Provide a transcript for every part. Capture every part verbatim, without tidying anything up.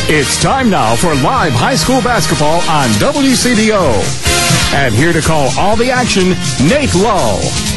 It's time now for live high school basketball on W C D O. And here to call all the action, Nate Lull.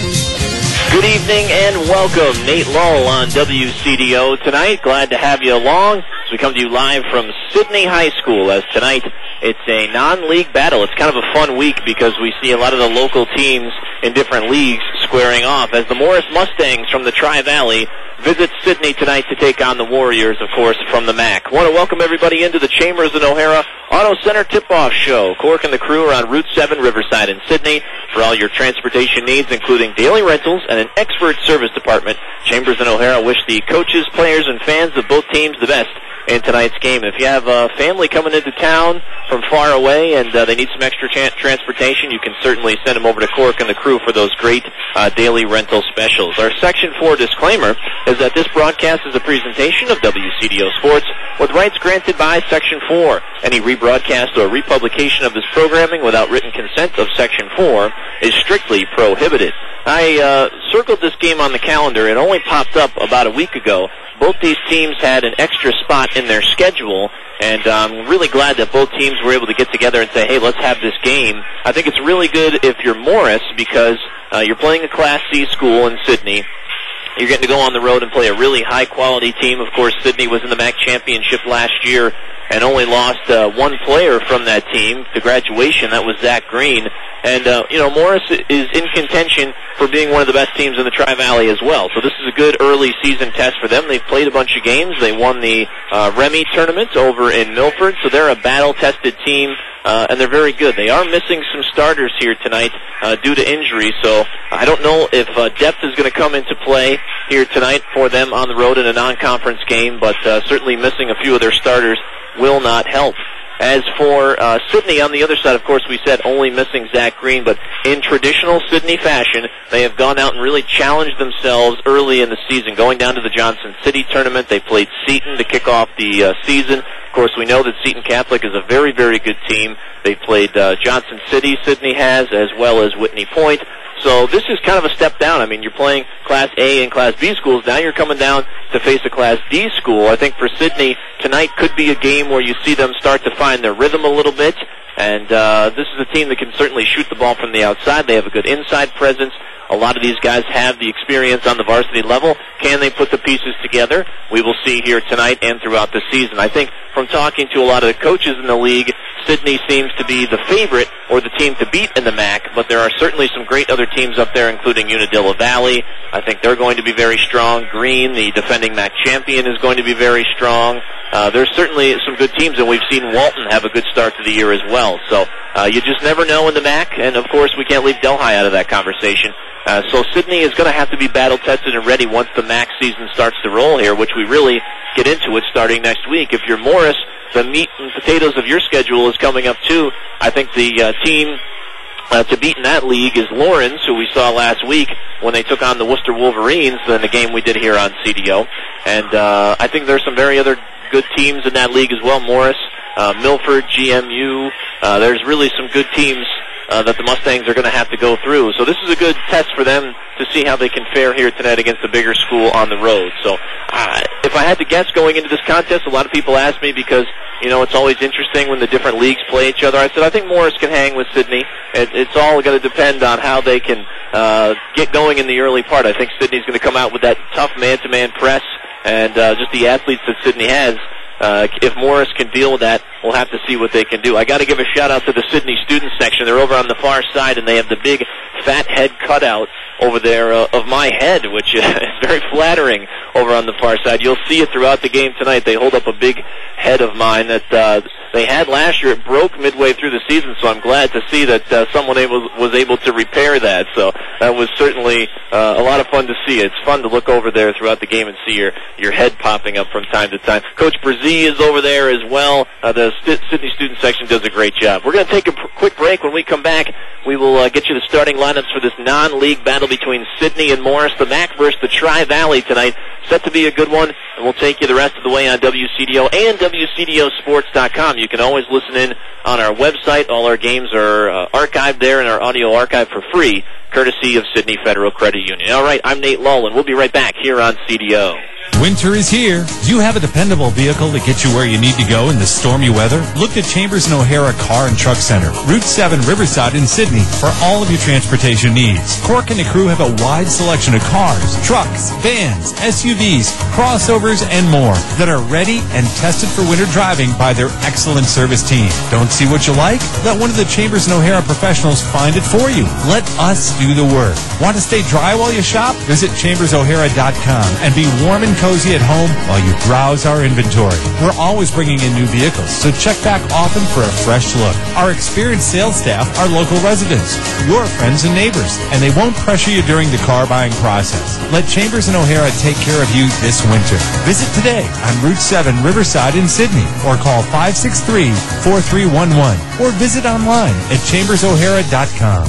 Good evening and welcome. Nate Lull on W C D O tonight. Glad to have you along as we come to you live from Sidney High School, as tonight it's a non-league battle. It's kind of a fun week because we see a lot of the local teams in different leagues squaring off as the Morris Mustangs from the Tri-Valley visit Sidney tonight to take on the Warriors, of course, from the M A C. Want to welcome everybody into the Chambers and O'Hara Auto Center Tip-Off Show. Cork and the crew are on Route seven, Riverside in Sidney for all your transportation needs, including daily rentals and an expert service department. Chambers and O'Hara wish the coaches, players, and fans of both teams the best in tonight's game. If you have a family coming into town from far away and uh, they need some extra tra- transportation, you can certainly send them over to Cork and the crew for those great uh, daily rental specials. Our Section four disclaimer is that this broadcast is a presentation of W C D O Sports with rights granted by Section four. Any rebroadcast or republication of this programming without written consent of Section four is strictly prohibited. I uh, circled this game on the calendar. It only popped up about a week ago. Both these teams had an extra spot in their schedule, and I'm really glad that both teams were able to get together and say, hey, let's have this game. I think it's really good if you're Morris because uh, you're playing a Class C school in Sidney. You're getting to go on the road and play a really high-quality team. Of course, Sidney was in the M A C championship last year and only lost uh, one player from that team to graduation. That was Zach Green. And, uh, you know, Morris is in contention for being one of the best teams in the Tri-Valley as well. So this is a good early season test for them. They've played a bunch of games. They won the uh, Remy tournament over in Milford, so they're a battle-tested team, uh, and they're very good. They are missing some starters here tonight uh, due to injury, so I don't know if uh, depth is going to come into play here tonight for them on the road in a non-conference game, but uh, certainly missing a few of their starters will not help. As for uh, Sidney on the other side, of course, we said only missing Zach Green, but in traditional Sidney fashion, they have gone out and really challenged themselves early in the season. Going down to the Johnson City tournament, they played Seton to kick off the uh, season. Of course, we know that Seton Catholic is a very, very good team. They played uh, Johnson City, Sidney has, as well as Whitney Point. So this is kind of a step down. I mean, you're playing Class A and Class B schools. Now you're coming down to face a Class D school. I think for Sidney, tonight could be a game where you see them start to find their rhythm a little bit. And uh, this is a team that can certainly shoot the ball from the outside. They have a good inside presence. A lot of these guys have the experience on the varsity level. Can they put the pieces together? We will see here tonight and throughout the season. I think from talking to a lot of the coaches in the league, Sidney seems to be the favorite or the team to beat in the M A C, but there are certainly some great other teams up there, including Unadilla Valley. I think they're going to be very strong. Green, the defending M A C champion, is going to be very strong. Uh, there's certainly some good teams, and we've seen Walton have a good start to the year as well. So uh, you just never know in the M A C, and of course we can't leave Delhi out of that conversation. Uh, so Sidney is going to have to be battle-tested and ready once the M A C season starts to roll here, which we really get into it starting next week. If you're Morris, the meat and potatoes of your schedule is coming up too. I think the uh, team uh, to beat in that league is Lawrence, who we saw last week when they took on the Worcester Wolverines in the game we did here on C D O. And uh, I think there's some very other good teams in that league as well. Morris, uh, Milford, G M U. Uh, there's really some good teams uh, that the Mustangs are going to have to go through. So this is a good test for them to see how they can fare here tonight against a bigger school on the road. So uh, if I had to guess going into this contest, a lot of people ask me because, you know, it's always interesting when the different leagues play each other. I said I think Morris can hang with Sidney. It, it's all going to depend on how they can uh, get going in the early part. I think Sidney's going to come out with that tough man-to-man press and uh, just the athletes that Sidney has. Uh, if Morris can deal with that, we'll have to see what they can do. I got to give a shout-out to the Sidney student section. They're over on the far side, and they have the big fat head cutout over there uh, of my head, which is very flattering over on the far side. You'll see it throughout the game tonight. They hold up a big head of mine that uh, they had last year. It broke midway through the season, so I'm glad to see that uh, someone able, was able to repair that. So that was certainly uh, a lot of fun to see. It's fun to look over there throughout the game and see your, your head popping up from time to time. Coach Brzee is over there as well. Uh, the St- Sidney student section does a great job. We're going to take a pr- quick break. When we come back, we will uh, get you the starting lineups for this non-league battle between Sidney and Morris. The M A C versus the Tri-Valley tonight. Set to be a good one, and we'll take you the rest of the way on W C D O and W C D O sports dot com. You can always listen in on our website. All our games are uh, archived there in our audio archive for free, courtesy of Sidney Federal Credit Union. All right, I'm Nate Lull, and we'll be right back here on C D O. Winter is here. Do you have a dependable vehicle to get you where you need to go in the stormy weather? Look to Chambers and O'Hara Car and Truck Center, Route seven Riverside in Sydney, for all of your transportation needs. Cork and the crew have a wide selection of cars, trucks, vans, S U Vs, crossovers, and more that are ready and tested for winter driving by their excellent service team. Don't see what you like? Let one of the Chambers and O'Hara professionals find it for you. Let us do the work. Want to stay dry while you shop? Visit chambers o'hara dot com and be warm and cozy at home while you browse our inventory. We're always bringing in new vehicles, so check back often for a fresh look. Our experienced sales staff are local residents, your friends and neighbors, and they won't pressure you during the car buying process. Let Chambers and O'Hara take care of you this winter. Visit today on Route seven Riverside in Sydney, or call five six three, four three one one, or visit online at chambers o'hara dot com.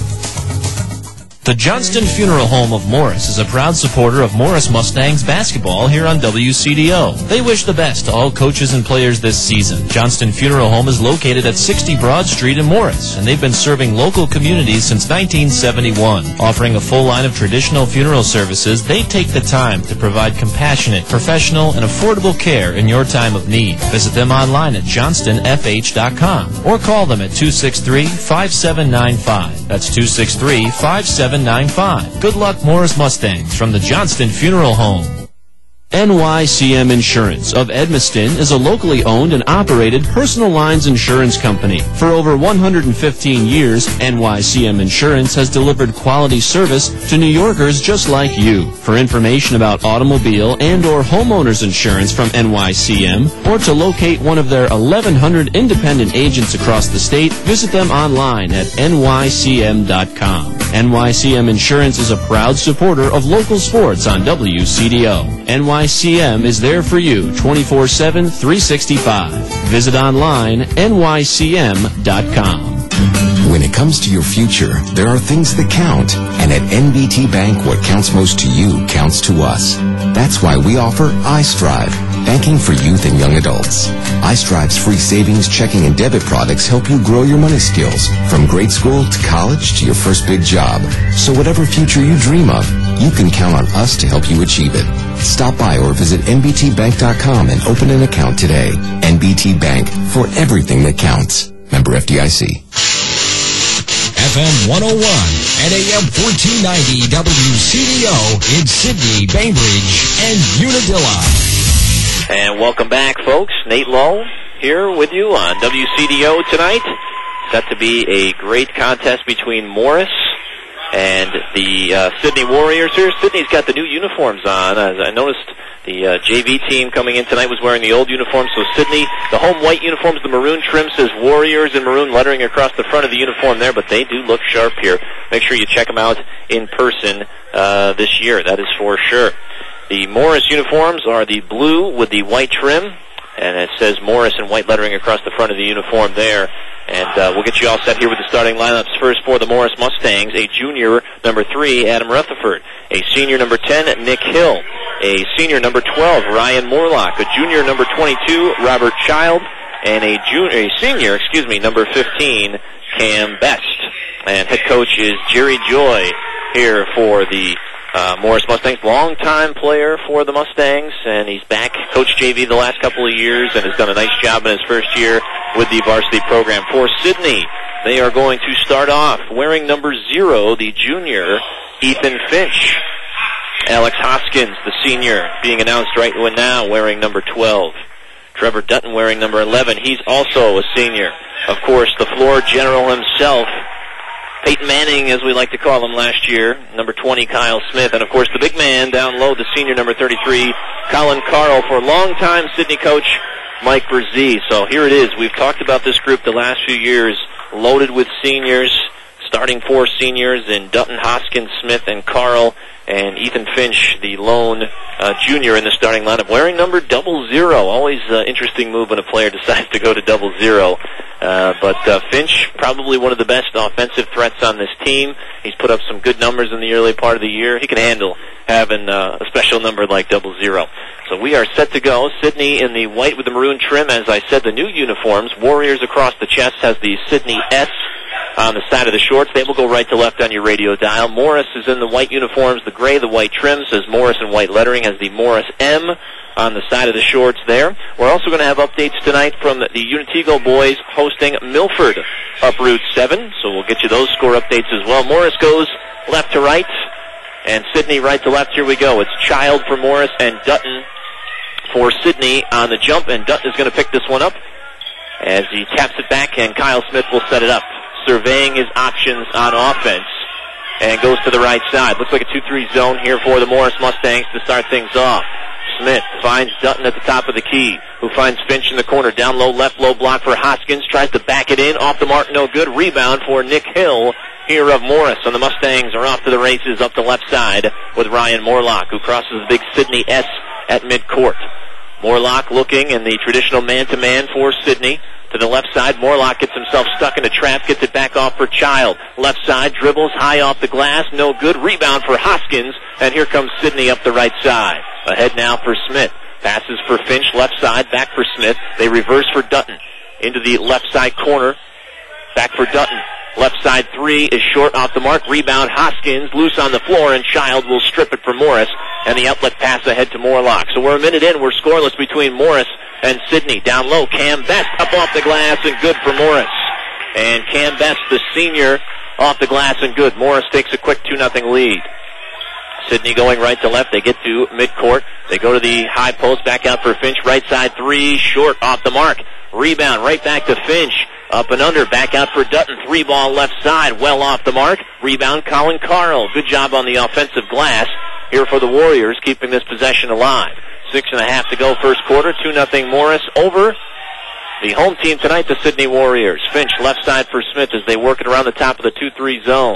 The Johnston Funeral Home of Morris is a proud supporter of Morris Mustangs basketball here on W C D O. They wish the best to all coaches and players this season. Johnston Funeral Home is located at sixty Broad Street in Morris, and they've been serving local communities since nineteen seventy-one. Offering a full line of traditional funeral services, they take the time to provide compassionate, professional, and affordable care in your time of need. Visit them online at johnston f h dot com or call them at two six three, five seven nine five. That's two six three, five seven nine five. Good luck, Morris Mustangs, from the Johnston Funeral Home. N Y C M Insurance of Edmiston is a locally owned and operated personal lines insurance company. For over one hundred fifteen years, N Y C M Insurance has delivered quality service to New Yorkers just like you. For information about automobile and or homeowners insurance from N Y C M, or to locate one of their eleven hundred independent agents across the state, visit them online at N Y C M dot com. N Y C M Insurance is a proud supporter of local sports on W C D O. N Y C M is there for you twenty-four seven, three sixty-five. Visit online, N Y C M dot com. When it comes to your future, there are things that count. And at N B T Bank, what counts most to you counts to us. That's why we offer iStrive, banking for youth and young adults. iStrive's free savings, checking, and debit products help you grow your money skills, from grade school to college to your first big job. So whatever future you dream of, you can count on us to help you achieve it. Stop by or visit N B T bank dot com and open an account today. N B T Bank, for everything that counts. Member F D I C. F M one oh one and A M fourteen ninety W C D O in Sydney, Bainbridge, and Unadilla. And welcome back, folks. Nate Lowe here with you on W C D O tonight. Set to be a great contest between Morris and the uh, Sydney Warriors here. Sydney's got the new uniforms on. As I noticed, the uh, J V team coming in tonight was wearing the old uniforms. So Sydney, the home white uniforms, the maroon trim says Warriors in maroon lettering across the front of the uniform there, but they do look sharp here. Make sure you check them out in person uh, this year. That is for sure. The Morris uniforms are the blue with the white trim, and it says Morris in white lettering across the front of the uniform there. And uh, we'll get you all set here with the starting lineups. First for the Morris Mustangs, a junior, number three, Adam Rutherford. A senior, number ten, Nick Hill. A senior, number twelve, Ryan Morlock. A junior, number twenty-two, Robert Child. And a, junior, a senior, excuse me, number fifteen, Cam Best. And head coach is Jerry Joy here for the Uh, Morris Mustangs, long-time player for the Mustangs, and he's back, coached J V the last couple of years, and has done a nice job in his first year with the varsity program. For Sydney, they are going to start off wearing number zero, the junior, Ethan Finch. Alex Hoskins, the senior, being announced right now, wearing number twelve. Trevor Dutton wearing number eleven. He's also a senior. Of course, the floor general himself, Peyton Manning, as we like to call him last year, number twenty, Kyle Smith. And, of course, the big man down low, the senior, number thirty-three, Colin Carl, for longtime Sydney coach Mike Brzee. So here it is. We've talked about this group the last few years, loaded with seniors, starting four seniors in Dutton, Hoskins, Smith, and Carl, and Ethan Finch, the lone uh, junior in the starting lineup, wearing number double zero. Always uh, interesting move when a player decides to go to double zero. Uh, but uh, Finch, probably one of the best offensive threats on this team. He's put up some good numbers in the early part of the year. He can handle having uh, a special number like double zero. So we are set to go. Sydney in the white with the maroon trim. As I said, the new uniforms. Warriors across the chest has the Sydney S on the side of the shorts. They will go right to left on your radio dial. Morris is in the white uniforms, the gray, the white trim, says Morris in white lettering, has the Morris M on the side of the shorts there. We're also going to have updates tonight from the Unitego boys hosting Milford up Route seven, so we'll get you those score updates as well. Morris goes left to right, and Sidney right to left. Here we go. It's Child for Morris and Dutton for Sidney on the jump, and Dutton is going to pick this one up as he taps it back, and Kyle Smith will set it up, surveying his options on offense, and goes to the right side. Looks like a two three zone here for the Morris Mustangs to start things off. Smith finds Dutton at the top of the key, who finds Finch in the corner. Down low, left low block for Hoskins. Tries to back it in. Off the mark, no good. Rebound for Nick Hill here of Morris. And the Mustangs are off to the races up the left side with Ryan Morlock, who crosses the big Sidney S at midcourt. Morlock looking in the traditional man-to-man for Sidney. To the left side, Morlock gets himself stuck in a trap, gets it back off for Child. Left side, dribbles high off the glass, no good. Rebound for Hoskins, and here comes Sidney up the right side. Ahead now for Smith. Passes for Finch, left side, back for Smith. They reverse for Dutton. Into the left side corner, back for Dutton. Left side three is short off the mark. Rebound Hoskins, loose on the floor, and Child will strip it for Morris, and the outlet pass ahead to Morlock. So we're a minute in, we're scoreless between Morris and Sidney. Down low, Cam Best up off the glass and good for Morris. And Cam Best, the senior, off the glass and good. Morris takes a quick two nothing lead. Sidney going right to left. They get to midcourt. They go to the high post, back out for Finch. Right side three, short off the mark. Rebound right back to Finch. Up and under, back out for Dutton. Three ball left side, well off the mark. Rebound Colin Carl. Good job on the offensive glass here for the Warriors, keeping this possession alive. Six and a half to go first quarter. Two nothing Morris over the home team tonight, the Sidney Warriors. Finch left side for Smith as they work it around the top of the two three zone.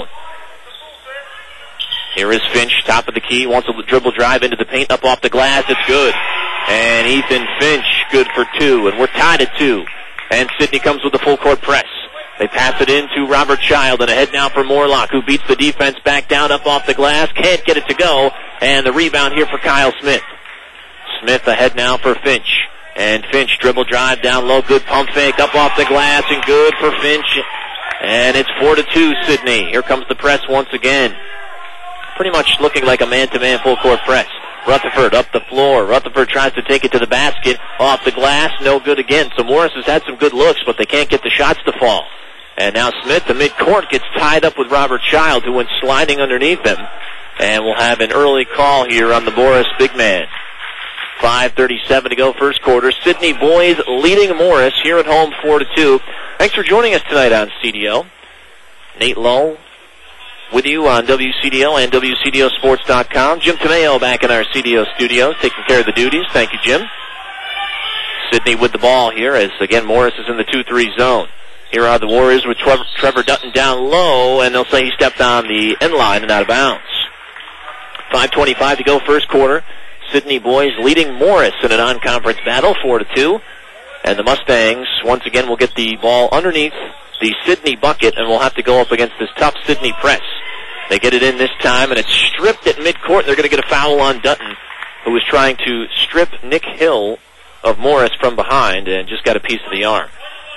Here is Finch, top of the key, wants a dribble drive into the paint, up off the glass, it's good. And Ethan Finch, good for two, and we're tied at two. And Sidney comes with the full court press. They pass it in to Robert Child, and ahead now for Morlock, who beats the defense back down, up off the glass, can't get it to go, and the rebound here for Kyle Smith. Smith ahead now for Finch, and Finch dribble drive down low, good pump fake, up off the glass, and good for Finch. And it's four to two, Sidney. Here comes the press once again. Pretty much looking like a man-to-man full-court press. Rutherford up the floor. Rutherford tries to take it to the basket. Off the glass, no good again. So Morris has had some good looks, but they can't get the shots to fall. And now Smith, the midcourt, gets tied up with Robert Child, who went sliding underneath him. And we'll have an early call here on the Morris big man. five thirty-seven to go first quarter. Sidney boys leading Morris here at home four to two. Thanks for joining us tonight on C D O. Nate Lowe with you on W C D O and W C D O Sports dot com. Jim Tomeo back in our C D O studios taking care of the duties. Thank you, Jim. Sidney with the ball here as, again, Morris is in the two three zone. Here are the Warriors with Trevor, Trevor Dutton down low, and they'll say he stepped on the end line and out of bounds. five twenty-five to go first quarter. Sidney boys leading Morris in a non-conference battle, four to two. And the Mustangs, once again, will get the ball underneath the Sidney bucket, and we'll have to go up against this tough Sidney press. They get it in this time, and it's stripped at midcourt. They're going to get a foul on Dutton, who was trying to strip Nick Hill of Morris from behind and just got a piece of the arm.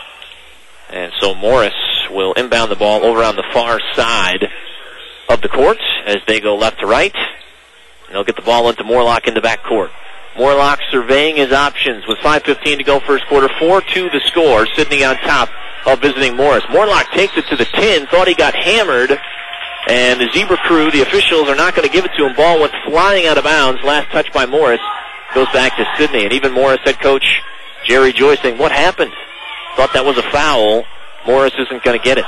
And so Morris will inbound the ball over on the far side of the court as they go left to right. And they'll get the ball into Morlock in the backcourt. Morlock surveying his options with five fifteen to go first quarter. four two the score. Sidney on top of visiting Morris. Morlock takes it to the tin, thought he got hammered, and the Zebra crew, the officials, are not going to give it to him. Ball went flying out of bounds. Last touch by Morris goes back to Sidney, and even Morris head coach Jerry Joyce saying, what happened? Thought that was a foul. Morris isn't going to get it.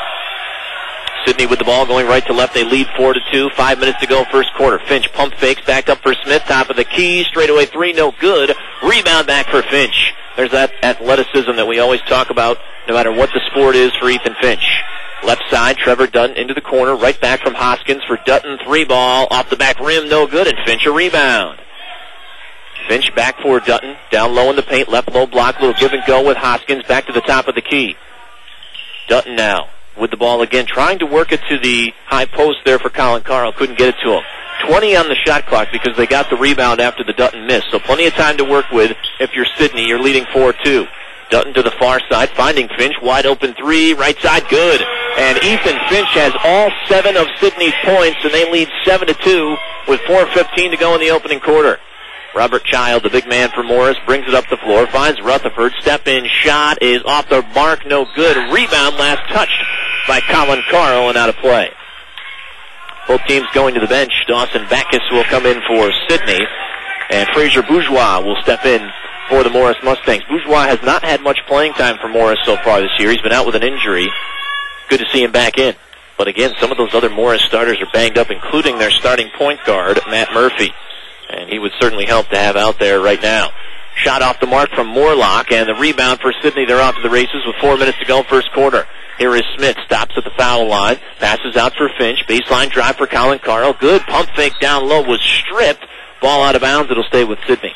Sidney with the ball going right to left. They lead four to two. Five minutes to go first quarter. Finch pump fakes back up for Smith. Top of the key. Straightaway three. No good. Rebound back for Finch. There's that athleticism that we always talk about no matter what the sport is for Ethan Finch. Left side, Trevor Dutton into the corner. Right back from Hoskins for Dutton. Three ball. Off the back rim. No good. And Finch a rebound. Finch back for Dutton. Down low in the paint. Left low block. Little give and go with Hoskins. Back to the top of the key. Dutton now with the ball again, trying to work it to the high post there for Colin Carl. Couldn't get it to him. twenty on the shot clock because they got the rebound after the Dutton miss. So plenty of time to work with if you're Sidney. You're leading four two. Dutton to the far side, finding Finch, wide open three, right side, good. And Ethan Finch has all seven of Sydney's points, and they lead seven to two with four fifteen to go in the opening quarter. Robert Child, the big man for Morris, brings it up the floor, finds Rutherford, step-in shot is off the mark, no good. Rebound last touched by Colin Carl and out of play. Both teams going to the bench. Dawson Backus will come in for Sydney, and Frazier Bourgeois will step in for the Morris Mustangs. Bourgeois has not had much playing time for Morris so far this year. He's been out with an injury. Good to see him back in. But again, some of those other Morris starters are banged up, including their starting point guard, Matt Murphy. And he would certainly help to have out there right now. Shot off the mark from Moorlock, and the rebound for Sydney. They're off to the races with four minutes to go, first quarter. Here is Smith, stops at the foul line, passes out for Finch, baseline drive for Colin Carl. Good pump fake down low, was stripped. Ball out of bounds, it'll stay with Sydney.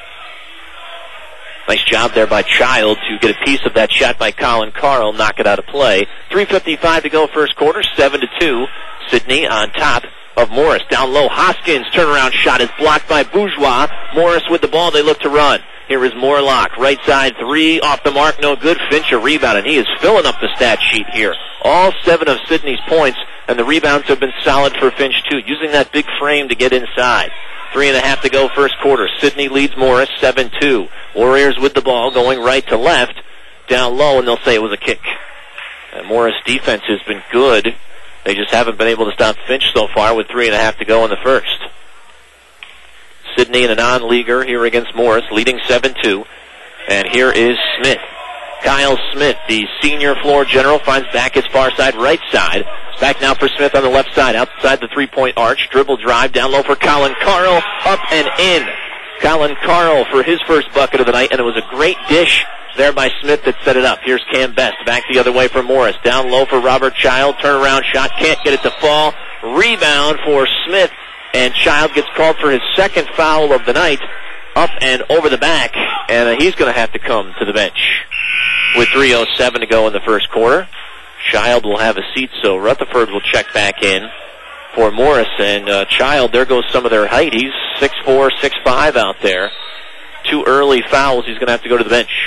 Nice job there by Child to get a piece of that shot by Colin Carl, knock it out of play. three fifty-five to go first quarter, seven to two. Sydney on top of Morris. Down low, Hoskins' turnaround shot is blocked by Bourgeois. Morris with the ball, they look to run. Here is Moorlock, right side three, off the mark, no good. Finch a rebound, and he is filling up the stat sheet here. All seven of Sydney's points, and the rebounds have been solid for Finch too, using that big frame to get inside. Three and a half to go first quarter. Sydney leads Morris seven two. Warriors with the ball going right to left, down low, and they'll say it was a kick. And Morris defense has been good. They just haven't been able to stop Finch so far with three and a half to go in the first. Sydney in a non-leaguer here against Morris, leading seven two. And here is Smith. Kyle Smith, the senior floor general, finds back his far side, right side. Back now for Smith on the left side, outside the three-point arch. Dribble drive, down low for Colin Carl, up and in. Colin Carl for his first bucket of the night, and it was a great dish there by Smith that set it up. Here's Cam Best, back the other way for Morris. Down low for Robert Child, turnaround shot, can't get it to fall. Rebound for Smith, and Child gets called for his second foul of the night, up and over the back, and uh, he's going to have to come to the bench. With three oh seven to go in the first quarter, Child will have a seat, so Rutherford will check back in for Morris. And uh, Child, there goes some of their height. He's six four, six five out there. Two early fouls. He's going to have to go to the bench.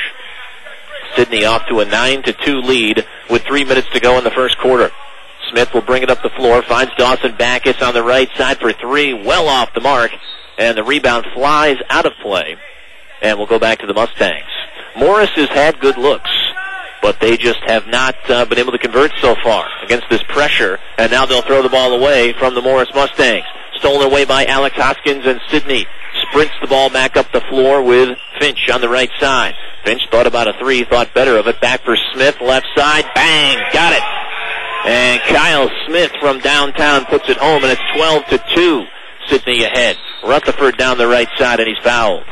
Sydney off to a nine to two lead with three minutes to go in the first quarter. Smith will bring it up the floor, finds Dawson Backus on the right side for three, well off the mark, and the rebound flies out of play. And we'll go back to the Mustangs. Morris has had good looks, but they just have not uh, been able to convert so far against this pressure, and now they'll throw the ball away from the Morris Mustangs. Stolen away by Alex Hoskins, and Sydney sprints the ball back up the floor with Finch on the right side. Finch thought about a three, thought better of it. Back for Smith, left side, bang, got it. And Kyle Smith from downtown puts it home, and it's twelve to two. Sydney ahead. Rutherford down the right side, and he's fouled.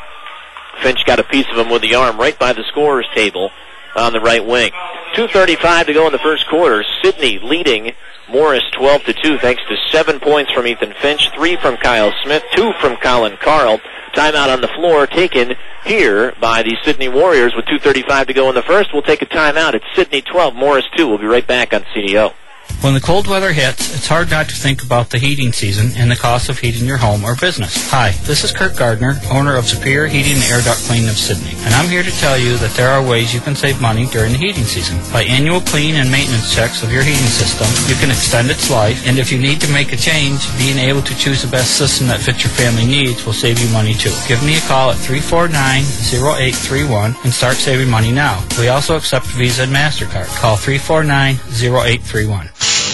Finch got a piece of him with the arm right by the scorer's table on the right wing. two thirty-five to go in the first quarter. Sydney leading Morris twelve to two thanks to seven points from Ethan Finch, three from Kyle Smith, two from Colin Carl. Timeout on the floor taken here by the Sydney Warriors with two thirty-five to go in the first. We'll take a timeout. It's Sydney twelve, Morris two. We'll be right back on C D O. When the cold weather hits, it's hard not to think about the heating season and the cost of heating your home or business. Hi, this is Kurt Gardner, owner of Superior Heating and Air Duct Cleaning of Sydney, and I'm here to tell you that there are ways you can save money during the heating season. By annual clean and maintenance checks of your heating system, you can extend its life, and if you need to make a change, being able to choose the best system that fits your family needs will save you money too. Give me a call at three four nine, zero eight three one and start saving money now. We also accept Visa and MasterCard. Call three four nine, zero eight three one.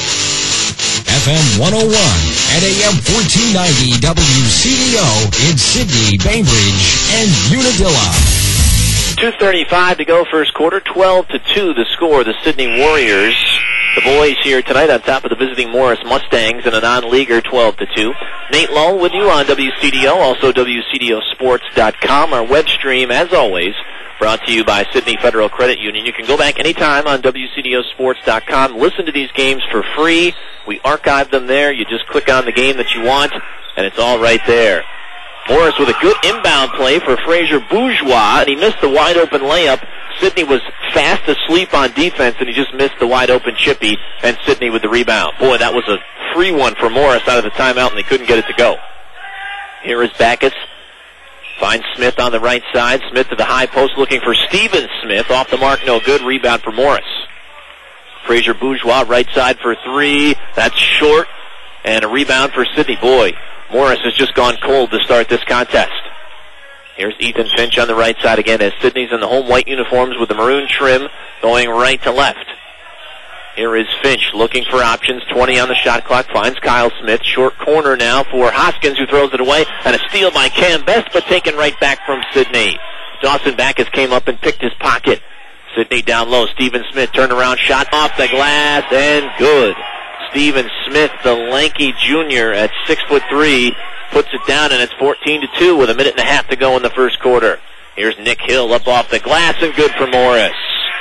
F M one oh one and A M fourteen ninety W C D O in Sydney, Bainbridge, and Unadilla. two thirty-five to go first quarter, twelve to two the score. The Sydney Warriors, the boys here tonight on top of the visiting Morris Mustangs in a non-leaguer, twelve to two. Nate Lull with you on W C D O, also W C D O sports dot com. Our web stream, as always, brought to you by Sydney Federal Credit Union. You can go back anytime on W C D O sports dot com. Listen to these games for free. We archive them there. You just click on the game that you want, and it's all right there. Morris with a good inbound play for Frazier Bourgeois, and he missed the wide-open layup. Sydney was fast asleep on defense, and he just missed the wide-open chippy, and Sydney with the rebound. Boy, that was a free one for Morris out of the timeout, and they couldn't get it to go. Here is Backus. Finds Smith on the right side. Smith to the high post looking for Steven Smith. Off the mark, no good. Rebound for Morris. Frazier Bourgeois, right side for three. That's short. And a rebound for Sidney. Boy, Morris has just gone cold to start this contest. Here's Ethan Finch on the right side again as Sidney's in the home white uniforms with the maroon trim going right to left. Here is Finch looking for options. twenty on the shot clock. Finds Kyle Smith. Short corner now for Hoskins, who throws it away. And a steal by Cam Best, but taken right back from Sidney. Dawson Backus came up and picked his pocket. Sidney down low. Steven Smith turnaround shot off the glass and good. Steven Smith, the lanky junior at six foot three, puts it down, and it's fourteen to two with a minute and a half to go in the first quarter. Here's Nick Hill up off the glass and good for Morris.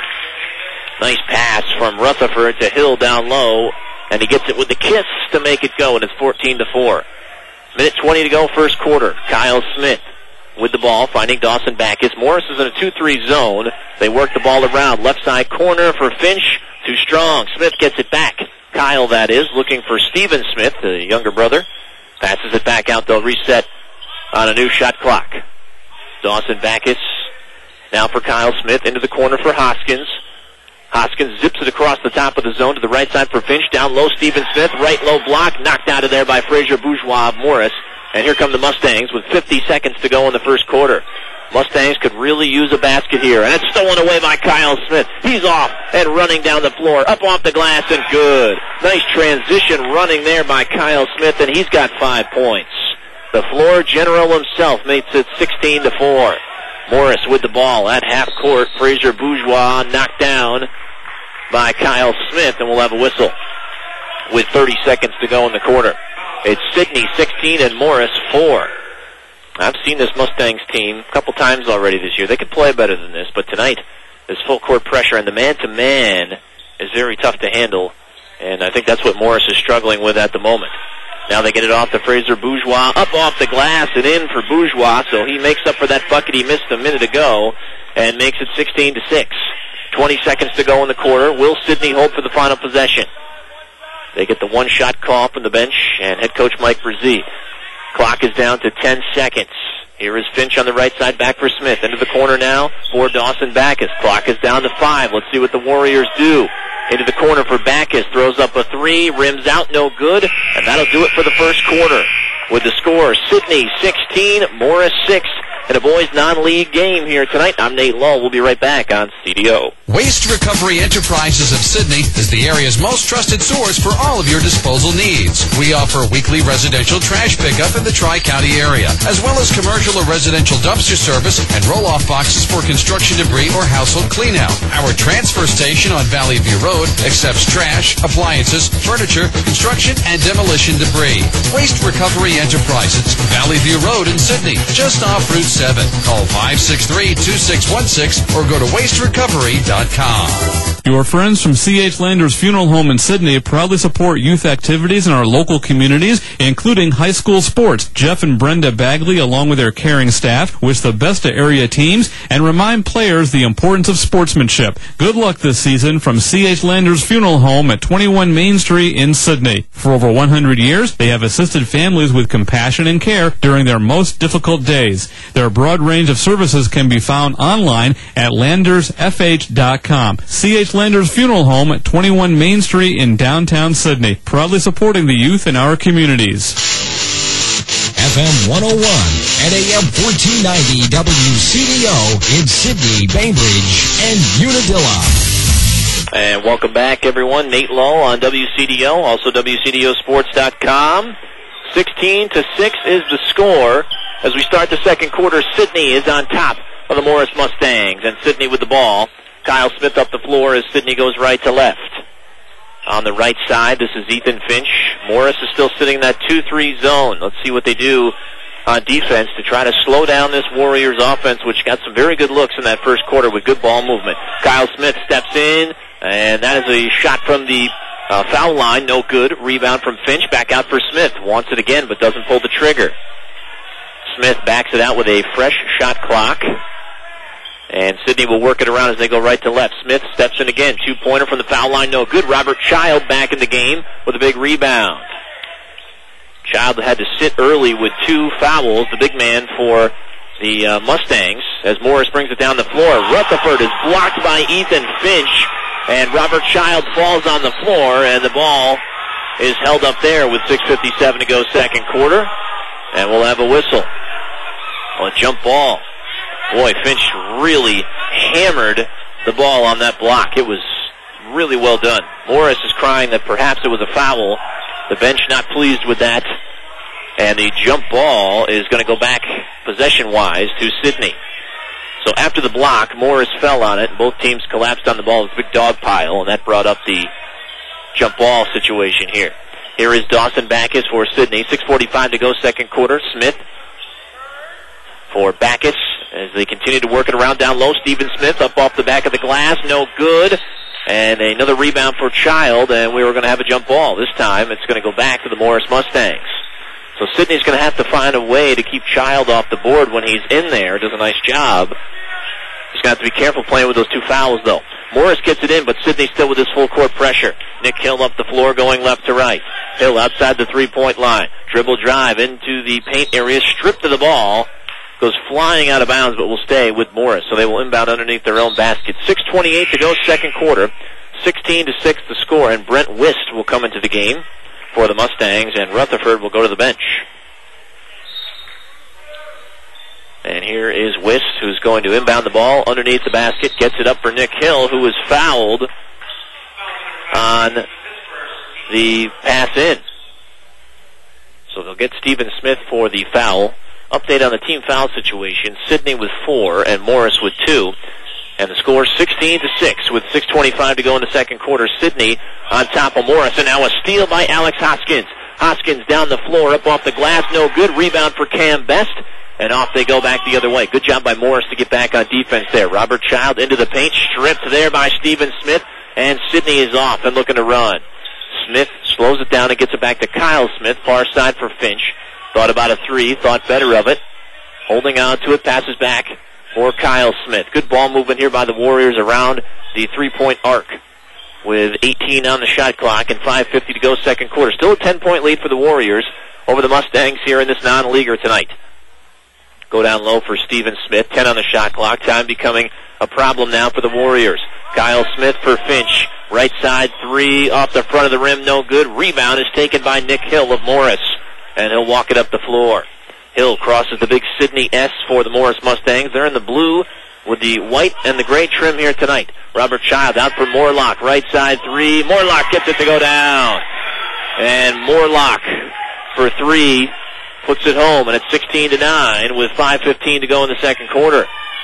Nice pass from Rutherford to Hill down low, and he gets it with the kiss to make it go, and it's fourteen to four. Minute twenty to go, first quarter. Kyle Smith with the ball, finding Dawson Backus. Morris is in a two three zone. They work the ball around. Left side corner for Finch. Too strong. Smith gets it back. Kyle, that is, looking for Steven Smith, the younger brother. Passes it back out. They'll reset on a new shot clock. Dawson Backus now for Kyle Smith. Into the corner for Hoskins. Hoskins zips it across the top of the zone to the right side for Finch. Down low, Steven Smith. Right low block. Knocked out of there by Frazier Bourgeois of Morris. And here come the Mustangs with fifty seconds to go in the first quarter. Mustangs could really use a basket here. And it's stolen away by Kyle Smith. He's off and running down the floor. Up off the glass and good. Nice transition running there by Kyle Smith, and he's got five points. The floor general himself makes it sixteen to four. Morris with the ball at half court. Frazier Bourgeois knocked down by Kyle Smith, and we'll have a whistle with thirty seconds to go in the quarter. It's Sidney sixteen and Morris four. I've seen this Mustangs team a couple times already this year. They could play better than this, but tonight there's full court pressure, and the man-to-man is very tough to handle, and I think that's what Morris is struggling with at the moment. Now they get it off to Frazier Bourgeois, up off the glass and in for Bourgeois, so he makes up for that bucket he missed a minute ago and makes it sixteen to six. twenty seconds to go in the quarter. Will Sidney hold for the final possession? They get the one-shot call from the bench, and head coach Mike Brzee. Clock is down to ten seconds. Here is Finch on the right side, back for Smith. Into the corner now for Dawson Backus. Clock is down to five. Let's see what the Warriors do. Into the corner for Backus. Throws up a three. Rims out, no good. And that'll do it for the first quarter. With the score, Sidney sixteen, Morris six. In a boys non-league game here tonight. I'm Nate Lull. We'll be right back on C D O. Waste Recovery Enterprises of Sidney is the area's most trusted source for all of your disposal needs. We offer weekly residential trash pickup in the Tri-County area, as well as commercial or residential dumpster service and roll-off boxes for construction debris or household cleanout. Our transfer station on Valley View Road accepts trash, appliances, furniture, construction, and demolition debris. Waste Recovery Enterprises, Valley View Road in Sidney, just off Route seven. Call five six three, two six one six or go to waste recovery dot com. Your friends from C H Landers Funeral Home in Sidney proudly support youth activities in our local communities, including high school sports. Jeff and Brenda Bagley, along with their caring staff, wish the best to area teams and remind players the importance of sportsmanship. Good luck this season from C H Landers Funeral Home at twenty-one Main Street in Sidney. For over one hundred years, they have assisted families with compassion and care during their most difficult days. Their broad range of services can be found online at landers f h dot com. C H Landers Funeral Home at twenty-one Main Street in downtown Sidney, proudly supporting the youth in our communities. F M one oh one and A M fourteen ninety W C D O in Sidney, Bainbridge, and Unadilla. And welcome back, everyone. Nate Lull on W C D O, also W C D O sports dot com. sixteen to six is the score. As we start the second quarter, Sidney is on top of the Morris Mustangs, and Sidney with the ball. Kyle Smith up the floor as Sidney goes right to left. On the right side, this is Ethan Finch. Morris is still sitting in that two three zone. Let's see what they do on defense to try to slow down this Warriors offense, which got some very good looks in that first quarter with good ball movement. Kyle Smith steps in, and that is a shot from the uh, foul line. No good. Rebound from Finch. Back out for Smith. Wants it again, but doesn't pull the trigger. Smith backs it out with a fresh shot clock. And Sidney will work it around as they go right to left. Smith steps in again. Two-pointer from the foul line. No good. Robert Child back in the game with a big rebound. Child had to sit early with two fouls. The big man for the uh, Mustangs as Morris brings it down the floor. Rutherford is blocked by Ethan Finch, and Robert Child falls on the floor, and the ball is held up there with six fifty-seven to go second quarter, and we'll have a whistle. On a jump ball. Boy, Finch really hammered the ball on that block. It was really well done. Morris is crying that perhaps it was a foul. The bench not pleased with that. And the jump ball is going to go back possession-wise to Sidney. So after the block, Morris fell on it, and both teams collapsed on the ball. It was a big dog pile, and that brought up the jump ball situation here. Here is Dawson Backus for Sidney. six forty-five to go second quarter. Smith for Backus as they continue to work it around down low. Stephen Smith up off the back of the glass. No good. And another rebound for Child, and we were going to have a jump ball. This time it's going to go back to the Morris Mustangs. So Sidney's going to have to find a way to keep Child off the board when he's in there. Does a nice job. He's going to have to be careful playing with those two fouls, though. Morris gets it in, but Sidney still with his full court pressure. Nick Hill up the floor going left to right. Hill outside the three-point line. Dribble drive into the paint area, stripped of the ball. Goes flying out of bounds, but will stay with Morris. So they will inbound underneath their own basket. six twenty-eight to go second quarter. sixteen to six the score, and Brent Wist will come into the game for the Mustangs, and Rutherford will go to the bench. And here is Wist, who's going to inbound the ball underneath the basket. Gets it up for Nick Hill, who was fouled on the pass in. So they'll get Stephen Smith for the foul. Update on the team foul situation. Sidney with four and Morris with two. And the score sixteen to six with six twenty-five to go in the second quarter. Sidney on top of Morris. And now a steal by Alex Hoskins. Hoskins down the floor, up off the glass. No good. Rebound for Cam Best. And off they go back the other way. Good job by Morris to get back on defense there. Robert Child into the paint. Stripped there by Stephen Smith. And Sidney is off and looking to run. Smith slows it down and gets it back to Kyle Smith. Far side for Finch. Thought about a three, thought better of it. Holding on to it, passes back for Kyle Smith. Good ball movement here by the Warriors around the three-point arc with eighteen on the shot clock and five fifty to go second quarter. Still a ten-point lead for the Warriors over the Mustangs here in this non-leaguer tonight. Go down low for Stephen Smith, ten on the shot clock. Time becoming a problem now for the Warriors. Kyle Smith for Finch. Right side three off the front of the rim, no good. Rebound is taken by Nick Hill of Morris. And he'll walk it up the floor. Hill crosses the big Sidney S for the Morris Mustangs. They're in the blue with the white and the gray trim here tonight. Robert Child out for Morlock. Right side three. Morlock gets it to go down. And Morlock for three puts it home. And it's sixteen to nine with five fifteen to go in the second quarter.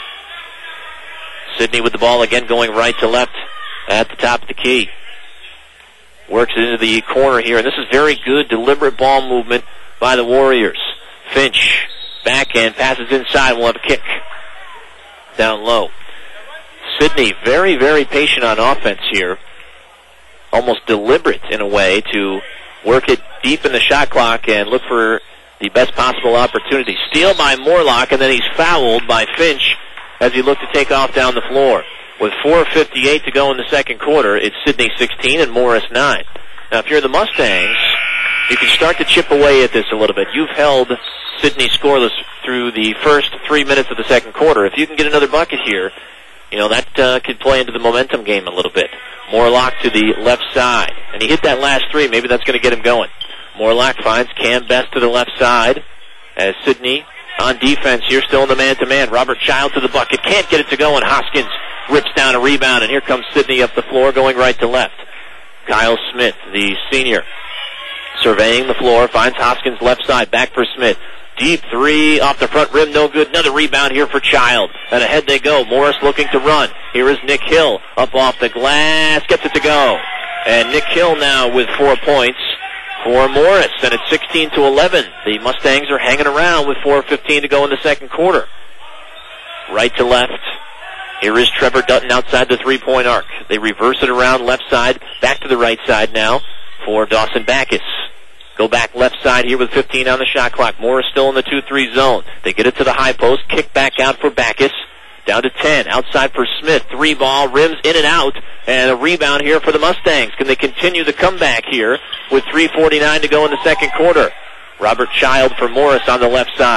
Sidney with the ball again going right to left at the top of the key. Works it into the corner here. And this is very good, deliberate ball movement by the Warriors. Finch, backhand, passes inside, will have a kick. Down low. Sidney, very, very patient on offense here. Almost deliberate in a way to work it deep in the shot clock and look for the best possible opportunity. Steal by Morlock, and then he's fouled by Finch as he looked to take off down the floor. With four fifty-eight to go in the second quarter, it's Sidney sixteen and Morris nine. Now, if you're the Mustangs, you can start to chip away at this a little bit. You've held Sidney scoreless through the first three minutes of the second quarter. If you can get another bucket here, you know, that uh, could play into the momentum game a little bit. Morlock to the left side. And he hit that last three. Maybe that's going to get him going. Morlock finds Cam Best to the left side as Sidney on defense here, still in the man-to-man. Robert Child to the bucket. Can't get it to go, and Hoskins rips down a rebound. And here comes Sidney up the floor going right to left. Kyle Smith, the senior, surveying the floor, finds Hoskins left side, back for Smith. Deep three off the front rim, no good. Another rebound here for Child. And ahead they go. Morris looking to run. Here is Nick Hill up off the glass, gets it to go. And Nick Hill now with four points for Morris. And it's sixteen to eleven. The Mustangs are hanging around with four fifteen to go in the second quarter. Right to left. Here is Trevor Dutton outside the three-point arc. They reverse it around left side, back to the right side now for Dawson Backus. Go back left side here with fifteen on the shot clock. Morris still in the two three zone. They get it to the high post, kick back out for Backus. Down to ten, outside for Smith. Three ball, rims in and out, and a rebound here for the Mustangs. Can they continue the comeback here with three forty-nine to go in the second quarter? Robert Child for Morris on the left side.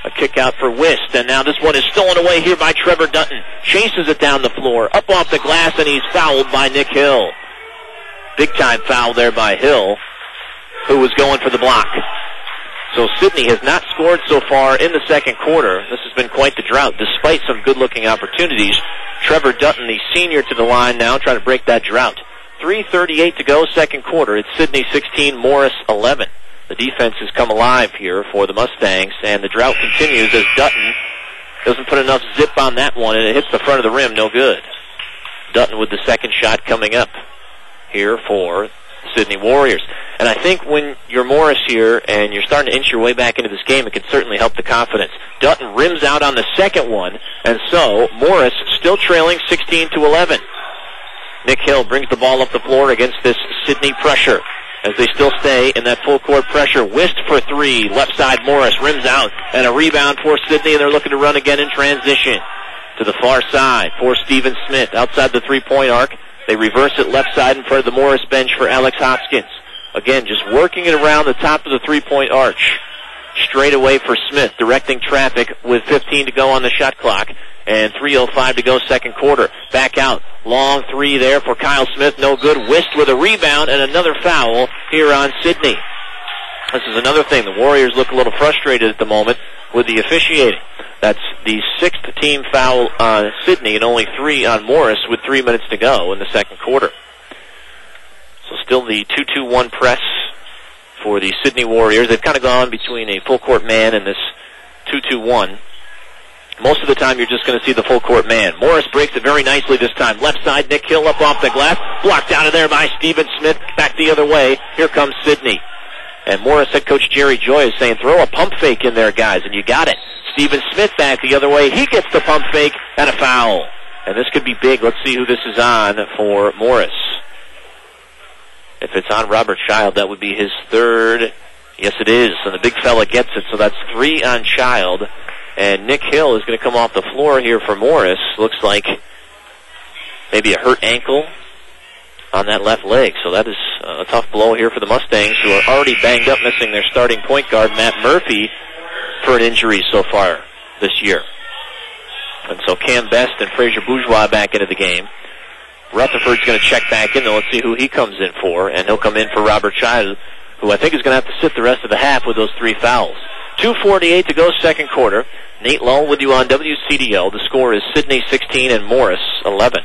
A kick out for Wist, and now this one is stolen away here by Trevor Dutton. Chases it down the floor, up off the glass, and he's fouled by Nick Hill. Big-time foul there by Hill, who was going for the block. So Sidney has not scored so far in the second quarter. This has been quite the drought, despite some good-looking opportunities. Trevor Dutton, the senior, to the line now, trying to break that drought. three thirty-eight to go, second quarter. It's Sidney sixteen, Morris eleven. The defense has come alive here for the Mustangs, and the drought continues as Dutton doesn't put enough zip on that one, and it hits the front of the rim, no good. Dutton with the second shot coming up here for Sidney Warriors. And I think when you're Morris here and you're starting to inch your way back into this game, it can certainly help the confidence. Dutton rims out on the second one, and so Morris still trailing sixteen to eleven. Nick Hill brings the ball up the floor against this Sidney pressure as they still stay in that full court pressure. Wist for three, left side Morris rims out, and a rebound for Sidney, and they're looking to run again in transition. To the far side for Stephen Smith outside the three-point arc. They reverse it left side in front of the Morris bench for Alex Hopkins. Again, just working it around the top of the three-point arch. Straight away for Smith, directing traffic with fifteen to go on the shot clock. And three oh five to go second quarter. Back out. Long three there for Kyle Smith. No good. Wist with a rebound and another foul here on Sidney. This is another thing. The Warriors look a little frustrated at the moment with the officiating. That's the sixth team foul on Sidney and only three on Morris with three minutes to go in the second quarter. So still the two two one press for the Sidney Warriors. They've kind of gone between a full court man and this two two one. Most of the time you're just going to see the full court man. Morris breaks it very nicely this time. Left side, Nick Hill up off the glass. Blocked out of there by Stephen Smith. Back the other way. Here comes Sidney. And Morris head coach Jerry Joy is saying, throw a pump fake in there, guys, and you got it. Stephen Smith back the other way. He gets the pump fake and a foul. And this could be big. Let's see who this is on for Morris. If it's on Robert Child, that would be his third. Yes, it is. And the big fella gets it. So that's three on Child. And Nick Hill is going to come off the floor here for Morris. Looks like maybe a hurt ankle on that left leg. So that is a tough blow here for the Mustangs, who are already banged up, missing their starting point guard, Matt Murphy, for an injury so far this year. And so Cam Best and Frazier Bourgeois back into the game. Rutherford's going to check back in, though. Let's see who he comes in for. And he'll come in for Robert Child, who I think is going to have to sit the rest of the half with those three fouls. two forty-eight to go, second quarter. Nate Lull with you on W C D O. The score is Sidney sixteen and Morris eleven.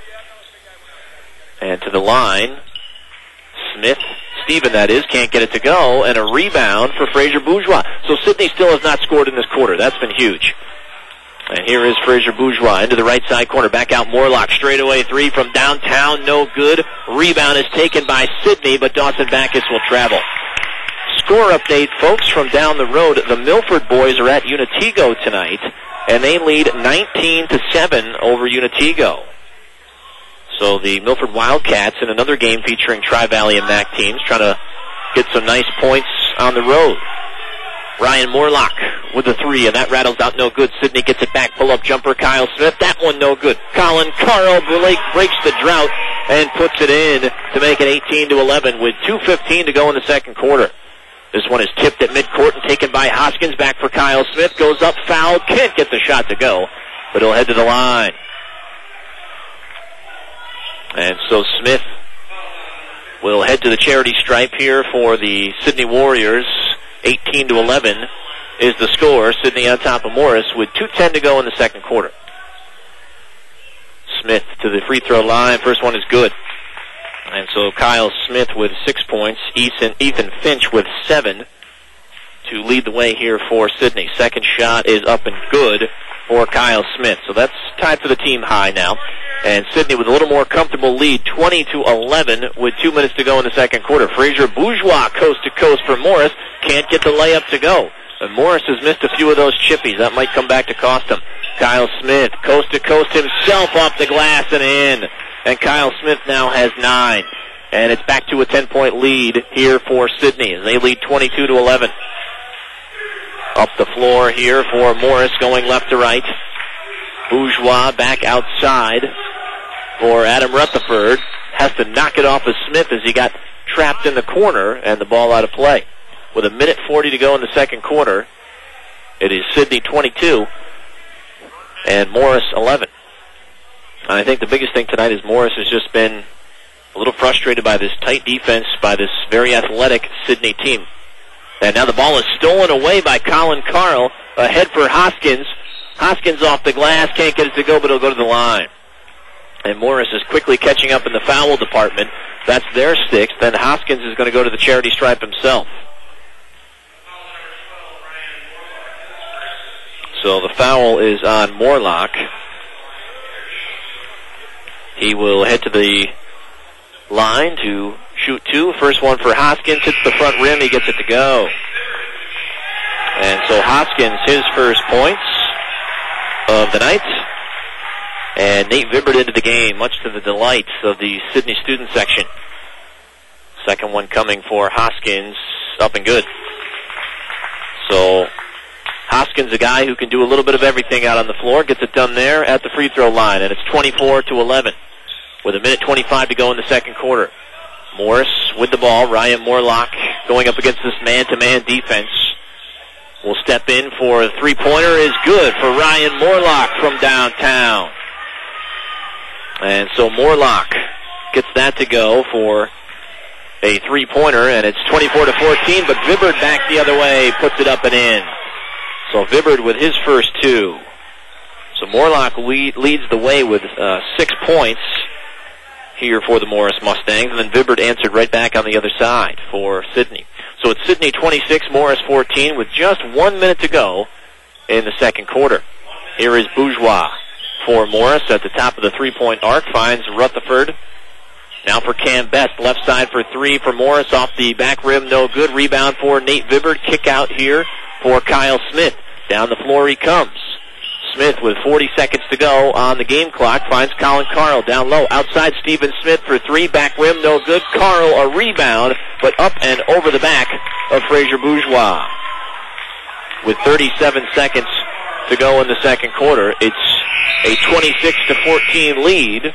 And to the line, Smith, Stephen that is, can't get it to go, and a rebound for Frazier Bourgeois. So Sidney still has not scored in this quarter. That's been huge. And here is Frazier Bourgeois into the right side corner. Back out Morlock. Straight away three from downtown. No good. Rebound is taken by Sidney, but Dawson Backus will travel. Score update, folks, from down the road. The Milford boys are at Unitego tonight, and they lead nineteen to seven over Unitego. So the Milford Wildcats in another game featuring Tri-Valley and M A C teams trying to get some nice points on the road. Ryan Morlock with the three, and that rattles out no good. Sidney gets it back, pull-up jumper, Kyle Smith. That one no good. Colin Carl Blake breaks the drought and puts it in to make it eighteen to eleven with two fifteen to go in the second quarter. This one is tipped at midcourt and taken by Hoskins. Back for Kyle Smith. Goes up, fouled. Can't get the shot to go, but he'll head to the line. And so Smith will head to the charity stripe here for the Sidney Warriors. eighteen to eleven is the score. Sidney on top of Morris with two ten to go in the second quarter. Smith to the free throw line. First one is good. And so Kyle Smith with six points. Ethan, Ethan Finch with seven to lead the way here for Sidney. Second shot is up and good for Kyle Smith. So that's tied for the team high now. And Sidney with a little more comfortable lead, twenty to eleven with two minutes to go in the second quarter. Frazier Bourgeois coast to coast for Morris. Can't get the layup to go. And Morris has missed a few of those chippies. That might come back to cost him. Kyle Smith coast to coast himself off the glass and in. And Kyle Smith now has nine. And it's back to a ten-point lead here for Sidney as they lead twenty-two to eleven. Up the floor here for Morris going left to right. Bourgeois back outside for Adam Rutherford. Has to knock it off of Smith as he got trapped in the corner and the ball out of play. With a minute forty to go in the second quarter, It is Sidney twenty-two and Morris eleven. And I think the biggest thing tonight is Morris has just been a little frustrated by this tight defense by this very athletic Sidney team. And now the ball is stolen away by Colin Carl. Ahead for Hoskins. Hoskins off the glass, can't get it to go, but it'll go to the line. And Morris is quickly catching up in the foul department. That's their sixth. Then Hoskins is going to go to the charity stripe himself. So the foul is on Morlock. He will head to the line to shoot two. First one for Hoskins, hits the front rim, he gets it to go. And so Hoskins, his first points of the night. And Nate Vibbert into the game, much to the delight of the Sidney student section. Second one coming for Hoskins, up and good. So Hoskins, a guy who can do a little bit of everything out on the floor, gets it done there at the free throw line, and it's twenty-four to eleven with a minute twenty-five to go in the second quarter. Morris with the ball. Ryan Morlock going up against this man-to-man defense. Will step in for a three-pointer. Is good for Ryan Morlock from downtown. And so Morlock gets that to go for a three-pointer, and it's twenty-four to fourteen, but Vibbert back the other way, puts it up and in. So Vibbert with his first two. So Morlock lead, leads the way with uh, six points here for the Morris Mustangs, and then Vibbert answered right back on the other side for Sidney. So it's Sidney twenty-six, Morris fourteen, with just one minute to go in the second quarter. Here is Bourgeois for Morris at the top of the three-point arc, finds Rutherford. Now for Cam Best, left side for three for Morris, off the back rim, no good. Rebound for Nate Vibbert, kick out here for Kyle Smith. Down the floor he comes. Smith with forty seconds to go on the game clock finds Colin Carl down low. Outside Stephen Smith for three. Back rim, no good. Carl a rebound, but up and over the back of Fraser Bourgeois. With thirty-seven seconds to go in the second quarter, it's a twenty-six to fourteen lead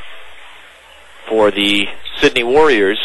for the Sidney Warriors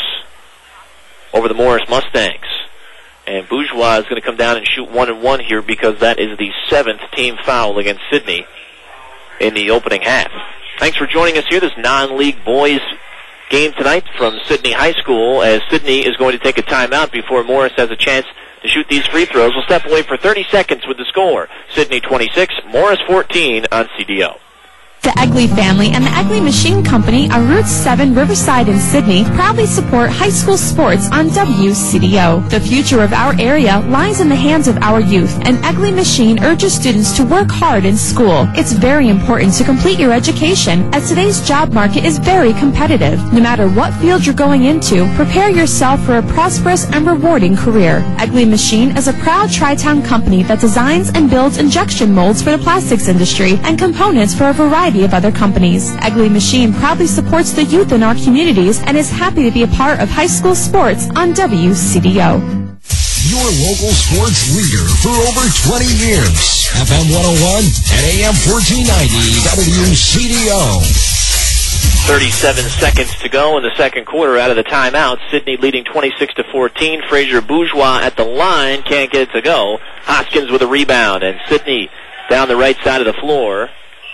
over the Morris Mustangs. And Bourgeois is going to come down and shoot one and one here because that is the seventh team foul against Sidney in the opening half. Thanks for joining us here, this non-league boys game tonight from Sidney High School, as Sidney is going to take a timeout before Morris has a chance to shoot these free throws. We'll step away for thirty seconds with the score. Sidney twenty-six, Morris fourteen on C D O. The Egley family and the Egley Machine Company on Route seven, Riverside in Sidney proudly support high school sports on W C D O. The future of our area lies in the hands of our youth, and Egley Machine urges students to work hard in school. It's very important to complete your education, as today's job market is very competitive. No matter what field you're going into, prepare yourself for a prosperous and rewarding career. Egley Machine is a proud Tri-Town company that designs and builds injection molds for the plastics industry and components for a variety of other companies. Egley Machine proudly supports the youth in our communities and is happy to be a part of high school sports on W C D O. Your local sports leader for over twenty years. F M one oh one and A M fourteen ninety W C D O. thirty-seven seconds to go in the second quarter out of the timeout. Sidney leading twenty-six to fourteen. Fraser Bourgeois at the line, can't get it to go. Hoskins with a rebound, and Sidney down the right side of the floor.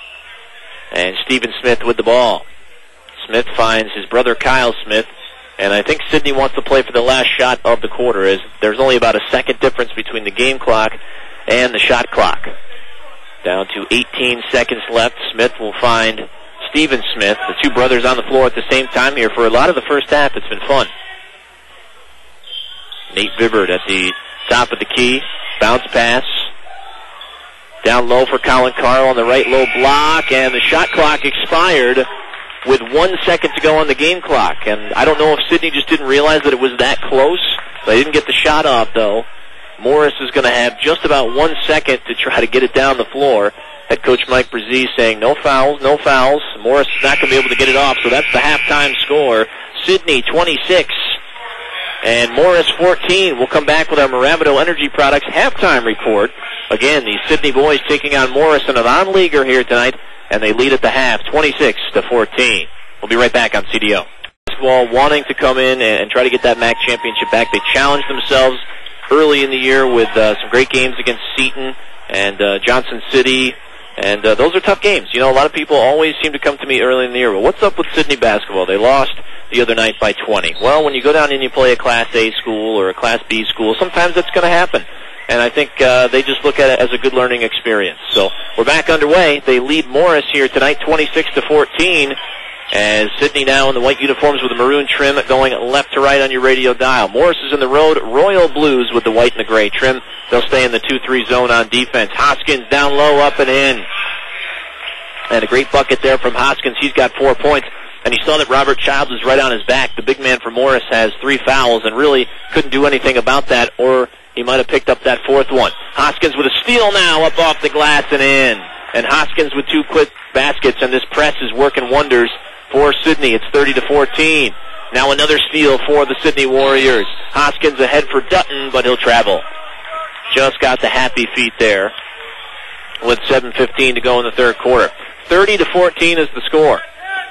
And Stephen Smith with the ball. Smith finds his brother Kyle Smith, and I think Sidney wants to play for the last shot of the quarter, as there's only about a second difference between the game clock and the shot clock. Down to eighteen seconds left. Smith will find Stephen Smith, the two brothers on the floor at the same time here for a lot of the first half. It's been fun. Nate Vibbert at the top of the key. Bounce pass. Down low for Colin Carl on the right low block, and the shot clock expired with one second to go on the game clock. And I don't know if Sidney just didn't realize that it was that close. They didn't get the shot off, though. Morris is going to have just about one second to try to get it down the floor. Head coach Mike Brzee saying no fouls, no fouls. Morris is not going to be able to get it off, so that's the halftime score. Sidney twenty-six and Morris fourteen. We'll come back with our Moravito Energy Products halftime report. Again, the Sidney boys taking on Morrison, a non-leaguer here tonight, and they lead at the half, twenty-six to fourteen. We'll be right back on C D O. Basketball wanting to come in and try to get that M A C championship back. They challenged themselves early in the year with uh, some great games against Seton and uh, Johnson City. And uh, those are tough games. You know, a lot of people always seem to come to me early in the year, but what's up with Sidney basketball? They lost the other night by twenty. Well, when you go down and you play a Class A school or a Class B school, sometimes that's going to happen. And I think uh, they just look at it as a good learning experience. So we're back underway. They lead Morris here tonight, twenty-six to fourteen, as Sidney now in the white uniforms with the maroon trim going left to right on your radio dial. Morris is in the road, Royal Blues with the white and the gray trim. They'll stay in the two three zone on defense. Hoskins down low, up and in. And a great bucket there from Hoskins. He's got four points. And he saw that Robert Childs was right on his back. The big man for Morris has three fouls and really couldn't do anything about that, or he might have picked up that fourth one. Hoskins with a steal now, up off the glass and in. And Hoskins with two quick baskets, and this press is working wonders for Sidney. It's thirty to fourteen. Now another steal for the Sidney Warriors. Hoskins ahead for Dutton, but he'll travel. Just got the happy feet there with seven fifteen to go in the third quarter. thirty to fourteen is the score,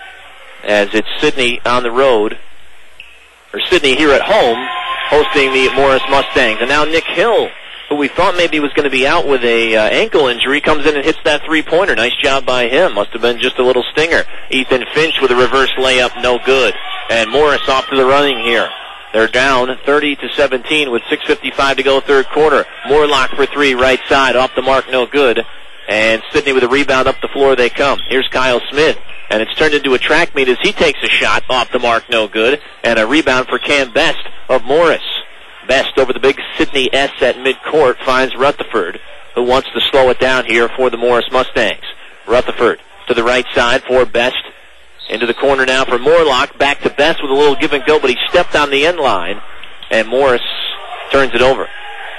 as it's Sidney on the road, or Sidney here at home, hosting the Morris Mustangs. And now Nick Hill, who we thought maybe was going to be out with a uh, ankle injury, comes in and hits that three-pointer. Nice job by him. Must have been just a little stinger. Ethan Finch with a reverse layup, no good. And Morris off to the running here. They're down thirty to seventeen with six fifty-five to go third quarter. Moorlock for three, right side, off the mark, no good. And Sidney with a rebound, up the floor they come. Here's Kyle Smith, and it's turned into a track meet as he takes a shot, off the mark, no good. And a rebound for Cam Best of Morris. Best over the big Sidney S at midcourt finds Rutherford, who wants to slow it down here for the Morris Mustangs. Rutherford to the right side for Best. Into the corner now for Moorlock. Back to Best with a little give and go, but he stepped on the end line, and Morris turns it over.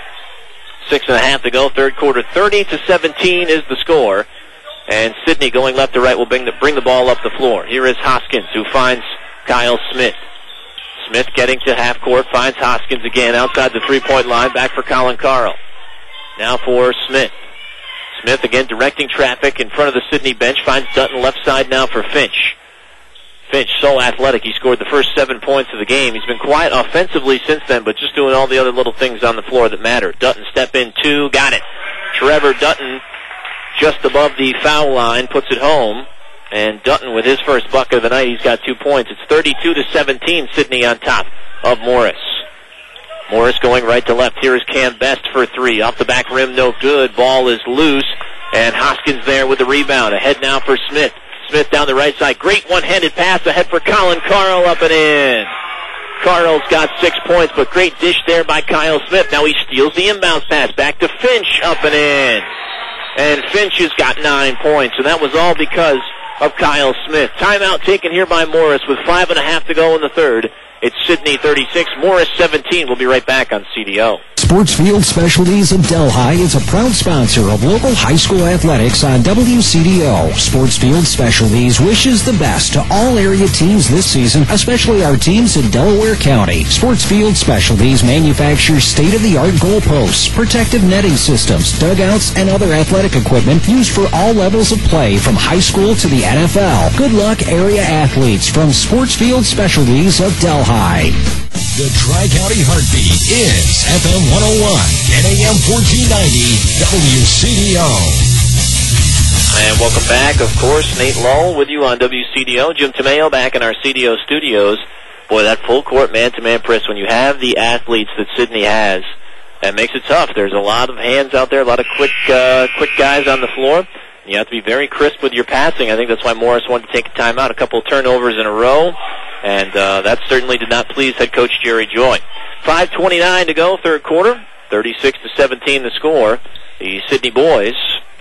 Six and a half to go, third quarter. thirty to seventeen is the score, and Sidney going left to right will bring the, bring the ball up the floor. Here is Hoskins, who finds Kyle Smith. Smith getting to half court, finds Hoskins again outside the three-point line, back for Colin Carl. Now for Smith. Smith again directing traffic in front of the Sidney bench, finds Dutton left side now for Finch. Finch, so athletic, he scored the first seven points of the game. He's been quiet offensively since then, but just doing all the other little things on the floor that matter. Dutton step in two, got it. Trevor Dutton just above the foul line, puts it home. And Dutton with his first bucket of the night, he's got two points. It's thirty-two to seventeen, Sidney on top of Morris. Morris going right to left. Here is Cam Best for three. Off the back rim, no good. Ball is loose. And Hoskins there with the rebound. Ahead now for Smith. Smith down the right side. Great one-handed pass ahead for Colin Carl, up and in. Carl's got six points, but great dish there by Kyle Smith. Now he steals the inbounds pass. Back to Finch, up and in. And Finch has got nine points, and that was all because of Kyle Smith. Timeout taken here by Morris with five and a half to go in the third. It's Sidney thirty-six, Morris seventeen. We'll be right back on C D O. Sportsfield Specialties of Delhi is a proud sponsor of local high school athletics on W C D O. Sportsfield Specialties wishes the best to all area teams this season, especially our teams in Delaware County. Sportsfield Specialties manufactures state-of-the-art goalposts, protective netting systems, dugouts, and other athletic equipment used for all levels of play from high school to the N F L. Good luck, area athletes, from Sportsfield Specialties of Delhi. The Tri-County Heartbeat is F M one oh one and A M fourteen ninety W C D O. And welcome back, of course. Nate Lull with you on W C D O. Jim Tomeo back in our C D O studios. Boy, that full court man-to-man press, when you have the athletes that Sidney has, that makes it tough. There's a lot of hands out there, a lot of quick, uh, quick guys on the floor. You have to be very crisp with your passing. I think that's why Morris wanted to take a timeout. A couple of turnovers in a row, and uh, that certainly did not please head coach Jerry Joy. five twenty-nine to go, third quarter. thirty-six to seventeen the score. The Sidney boys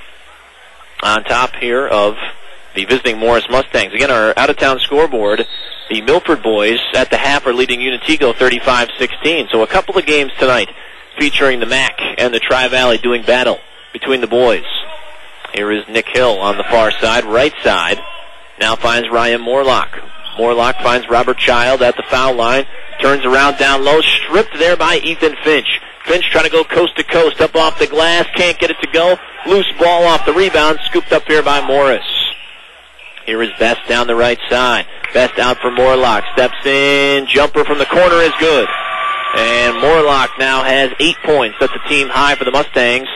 on top here of the visiting Morris Mustangs. Again, our out-of-town scoreboard, the Milford boys at the half are leading Unitego thirty-five sixteen. So a couple of games tonight featuring the M A C and the Tri-Valley doing battle between the boys. Here is Nick Hill on the far side, right side. Now finds Ryan Moorlock. Moorlock finds Robert Child at the foul line. Turns around down low, stripped there by Ethan Finch. Finch trying to go coast to coast, up off the glass, can't get it to go. Loose ball off the rebound, scooped up here by Morris. Here is Best down the right side. Best out for Moorlock. Steps in, jumper from the corner is good. And Moorlock now has eight points. That's a team high for the Mustangs.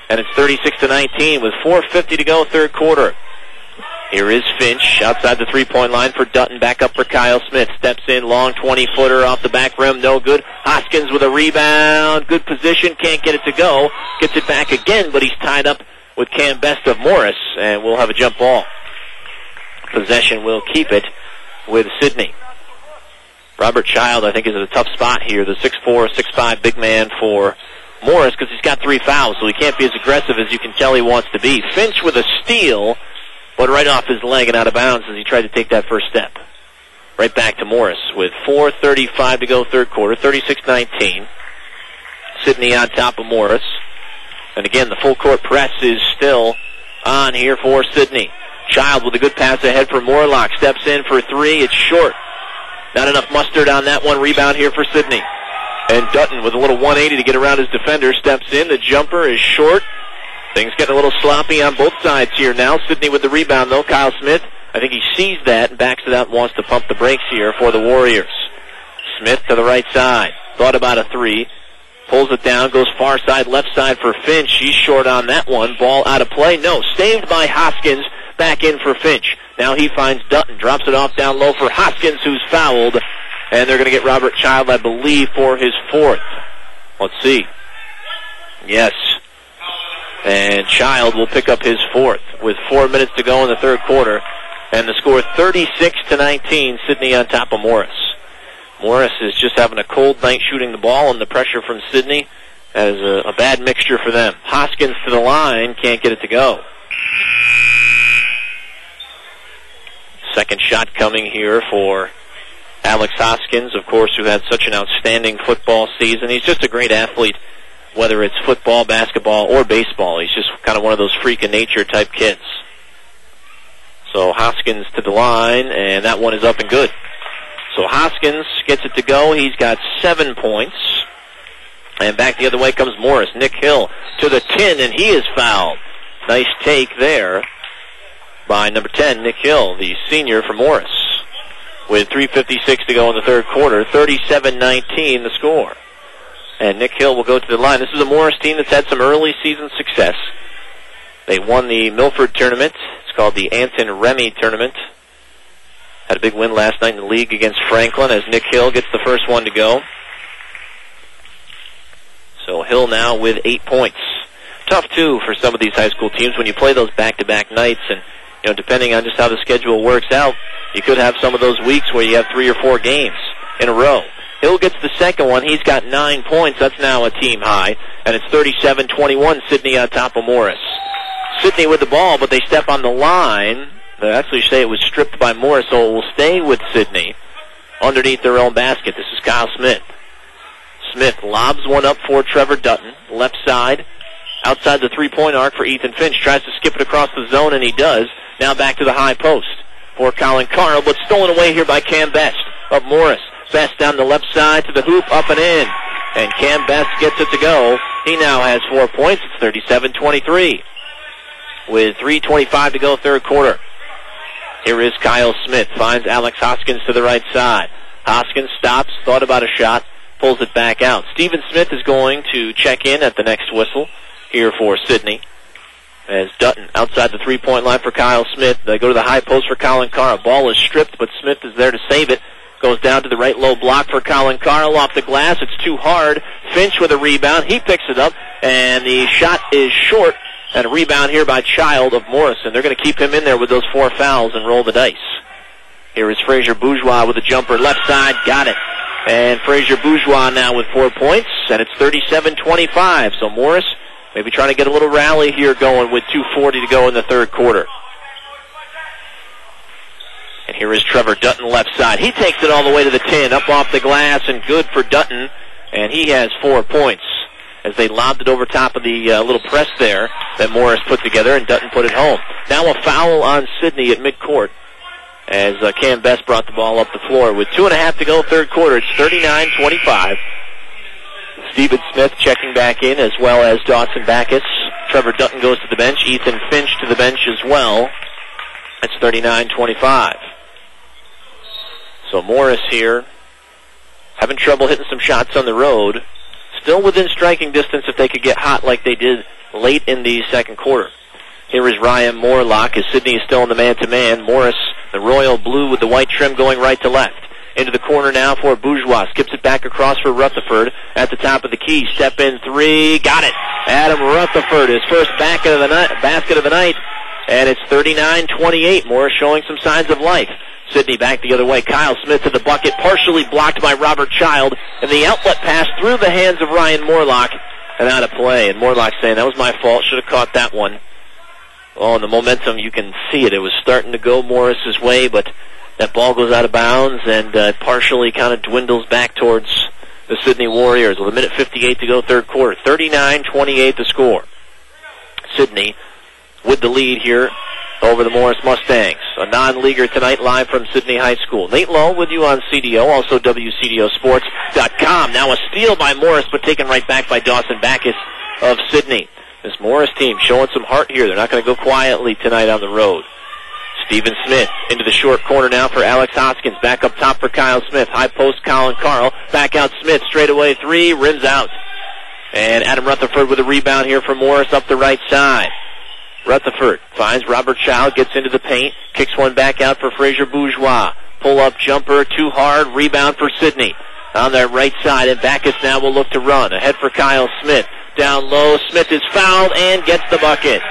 and it's thirty-six to nineteen with four fifty to go, third quarter. Here is Finch outside the three-point line for Dutton. Back up for Kyle Smith. Steps in, long twenty-footer off the back rim. No good. Hoskins with a rebound. Good position. Can't get it to go. Gets it back again, but he's tied up with Cam Best of Morris, and we'll have a jump ball. Possession will keep it with Sidney. Robert Child, I think, is in a tough spot here. The six four, six five big man for Morris because he's got three fouls, so he can't be as aggressive as you can tell he wants to be. Finch with a steal, but right off his leg and out of bounds as he tried to take that first step. Right back to Morris with four thirty-five to go, third quarter, thirty-six nineteen. Sidney on top of Morris. And again, the full court press is still on here for Sidney. Child with a good pass ahead for Morlock. Steps in for three. It's short. Not enough mustard on that one. Rebound here for Sidney. And Dutton with a little one eighty to get around his defender. Steps in. The jumper is short. Things getting a little sloppy on both sides here now. Sidney with the rebound, though. Kyle Smith, I think he sees that and backs it out and wants to pump the brakes here for the Warriors. Smith to the right side. Thought about a three. Pulls it down, goes far side, left side for Finch. He's short on that one. Ball out of play. No, saved by Hoskins. Back in for Finch. Now he finds Dutton. Drops it off down low for Hoskins, who's fouled. And they're going to get Robert Child, I believe, for his fourth. Let's see. Yes. And Child will pick up his fourth with four minutes to go in the third quarter. And the score thirty-six to nineteen, Sidney on top of Morris. Morris is just having a cold night shooting the ball, and the pressure from Sidney is a, a bad mixture for them. Hoskins to the line, can't get it to go. Second shot coming here for Alex Hoskins, of course, who had such an outstanding football season. He's just a great athlete, whether it's football, basketball, or baseball. He's just kind of one of those freak of nature type kids. So Hoskins to the line, and that one is up and good. So Hoskins gets it to go. He's got seven points. And back the other way comes Morris. Nick Hill to the tin, and he is fouled. Nice take there by number ten, Nick Hill, the senior for Morris. With three fifty-six to go in the third quarter, thirty-seven nineteen the score. And Nick Hill will go to the line. This is a Morris team that's had some early season success. They won the Milford tournament. It's called the Anton Remy tournament. Had a big win last night in the league against Franklin as Nick Hill gets the first one to go. So Hill now with eight points. Tough, too, for some of these high school teams when you play those back-to-back nights. And, you know, depending on just how the schedule works out, you could have some of those weeks where you have three or four games in a row. Hill gets the second one. He's got nine points. That's now a team high. And it's thirty-seven twenty-one, Sidney on top of Morris. Sidney with the ball, but they step on the line. They actually say it was stripped by Morris, so it will stay with Sidney underneath their own basket. This is Kyle Smith. Smith lobs one up for Trevor Dutton. Left side, outside the three-point arc for Ethan Finch. Tries to skip it across the zone, and he does. Now back to the high post for Colin Carl, but stolen away here by Cam Best of Morris. Best down the left side to the hoop, up and in. And Cam Best gets it to go. He now has four points. It's thirty-seven twenty-three. With three twenty-five to go, third quarter. Here is Kyle Smith. Finds Alex Hoskins to the right side. Hoskins stops, thought about a shot, pulls it back out. Stephen Smith is going to check in at the next whistle here for Sidney. As Dutton outside the three-point line for Kyle Smith. They go to the high post for Colin Carl. Ball is stripped, but Smith is there to save it. Goes down to the right low block for Colin Carl off the glass. It's too hard. Finch with a rebound. He picks it up, and the shot is short. And a rebound here by Child of Morrison. They're going to keep him in there with those four fouls and roll the dice. Here is Frazier Bourgeois with a jumper. Left side, got it. And Frazier Bourgeois now with four points, and it's thirty-seven twenty-five. So Morris maybe trying to get a little rally here going with two forty to go in the third quarter. And here is Trevor Dutton left side. He takes it all the way to the tin, up off the glass, and good for Dutton. And he has four points as they lobbed it over top of the uh, little press there that Morris put together, and Dutton put it home. Now a foul on Sidney at midcourt as uh, Cam Best brought the ball up the floor. With two and a half to go, third quarter, it's thirty-nine twenty-five. Stephen Smith checking back in, as well as Dawson Backus. Trevor Dutton goes to the bench. Ethan Finch to the bench as well. It's thirty-nine twenty-five. So Morris here having trouble hitting some shots on the road. Still within striking distance if they could get hot like they did late in the second quarter. Here is Ryan Morlock as Sidney is still in the man-to-man. Morris, the royal blue with the white trim, going right to left. Into the corner now for Bourgeois. Skips it back across for Rutherford at the top of the key. Step in three. Got it. Adam Rutherford, his first back of the night, basket of the night. And it's thirty-nine twenty-eight. Morris showing some signs of life. Sidney back the other way. Kyle Smith to the bucket. Partially blocked by Robert Child. And the outlet pass through the hands of Ryan Morlock. And out of play. And Morlock saying, that was my fault. Should have caught that one. Oh, and the momentum, you can see it. It was starting to go Morris's way, but that ball goes out of bounds and uh, partially kind of dwindles back towards the Sidney Warriors with a minute fifty-eight to go third quarter. thirty-nine twenty-eight the score. Sidney with the lead here over the Morris Mustangs. A non-leaguer tonight live from Sidney High School. Nate Lowe with you on C D O, also W C D O Sports dot com. Now a steal by Morris, but taken right back by Dawson Backus of Sidney. This Morris team showing some heart here. They're not going to go quietly tonight on the road. Stephen Smith into the short corner now for Alex Hoskins. Back up top for Kyle Smith. High post Colin Carl. Back out Smith. Straight away three. Rims out. And Adam Rutherford with a rebound here for Morris up the right side. Rutherford finds Robert Child. Gets into the paint. Kicks one back out for Frazier Bourgeois. Pull up jumper. Too hard. Rebound for Sidney. On their right side. And Backus now will look to run. Ahead for Kyle Smith. Down low. Smith is fouled and gets the bucket.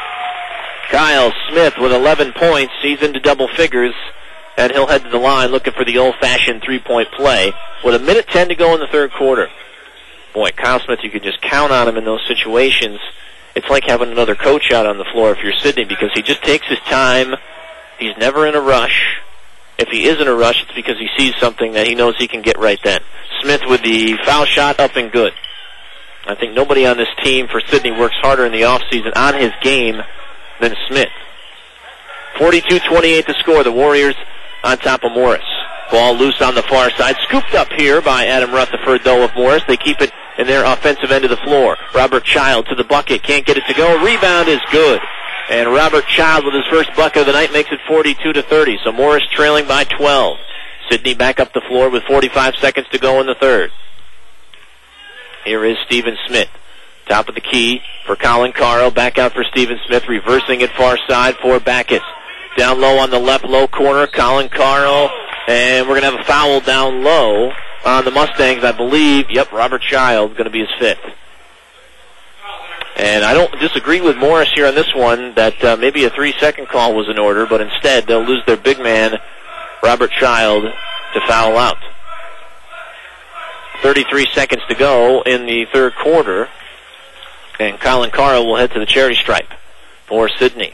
Kyle Smith with eleven points. He's into double figures, and he'll head to the line looking for the old-fashioned three-point play with a minute ten to go in the third quarter. Boy, Kyle Smith, you can just count on him in those situations. It's like having another coach out on the floor if you're Sidney because he just takes his time. He's never in a rush. If he is in a rush, it's because he sees something that he knows he can get right then. Smith with the foul shot up and good. I think nobody on this team for Sidney works harder in the offseason on his game than Smith. forty-two twenty-eight to score. The Warriors on top of Morris. Ball loose on the far side. Scooped up here by Adam Rutherford, though, of Morris. They keep it in their offensive end of the floor. Robert Child to the bucket. Can't get it to go. Rebound is good. And Robert Child with his first bucket of the night makes it forty-two to thirty. So Morris trailing by twelve. Sidney back up the floor with forty-five seconds to go in the third. Here is Stephen Smith. Top of the key for Colin Carl. Back out for Stephen Smith. Reversing it far side for Backus. Down low on the left low corner. Colin Carl. And we're going to have a foul down low on the Mustangs, I believe. Yep, Robert Child going to be his fifth. And I don't disagree with Morris here on this one that uh, maybe a three-second call was in order, but instead they'll lose their big man, Robert Child, to foul out. thirty-three seconds to go in the third quarter. And Colin Carl will head to the charity stripe for Sidney.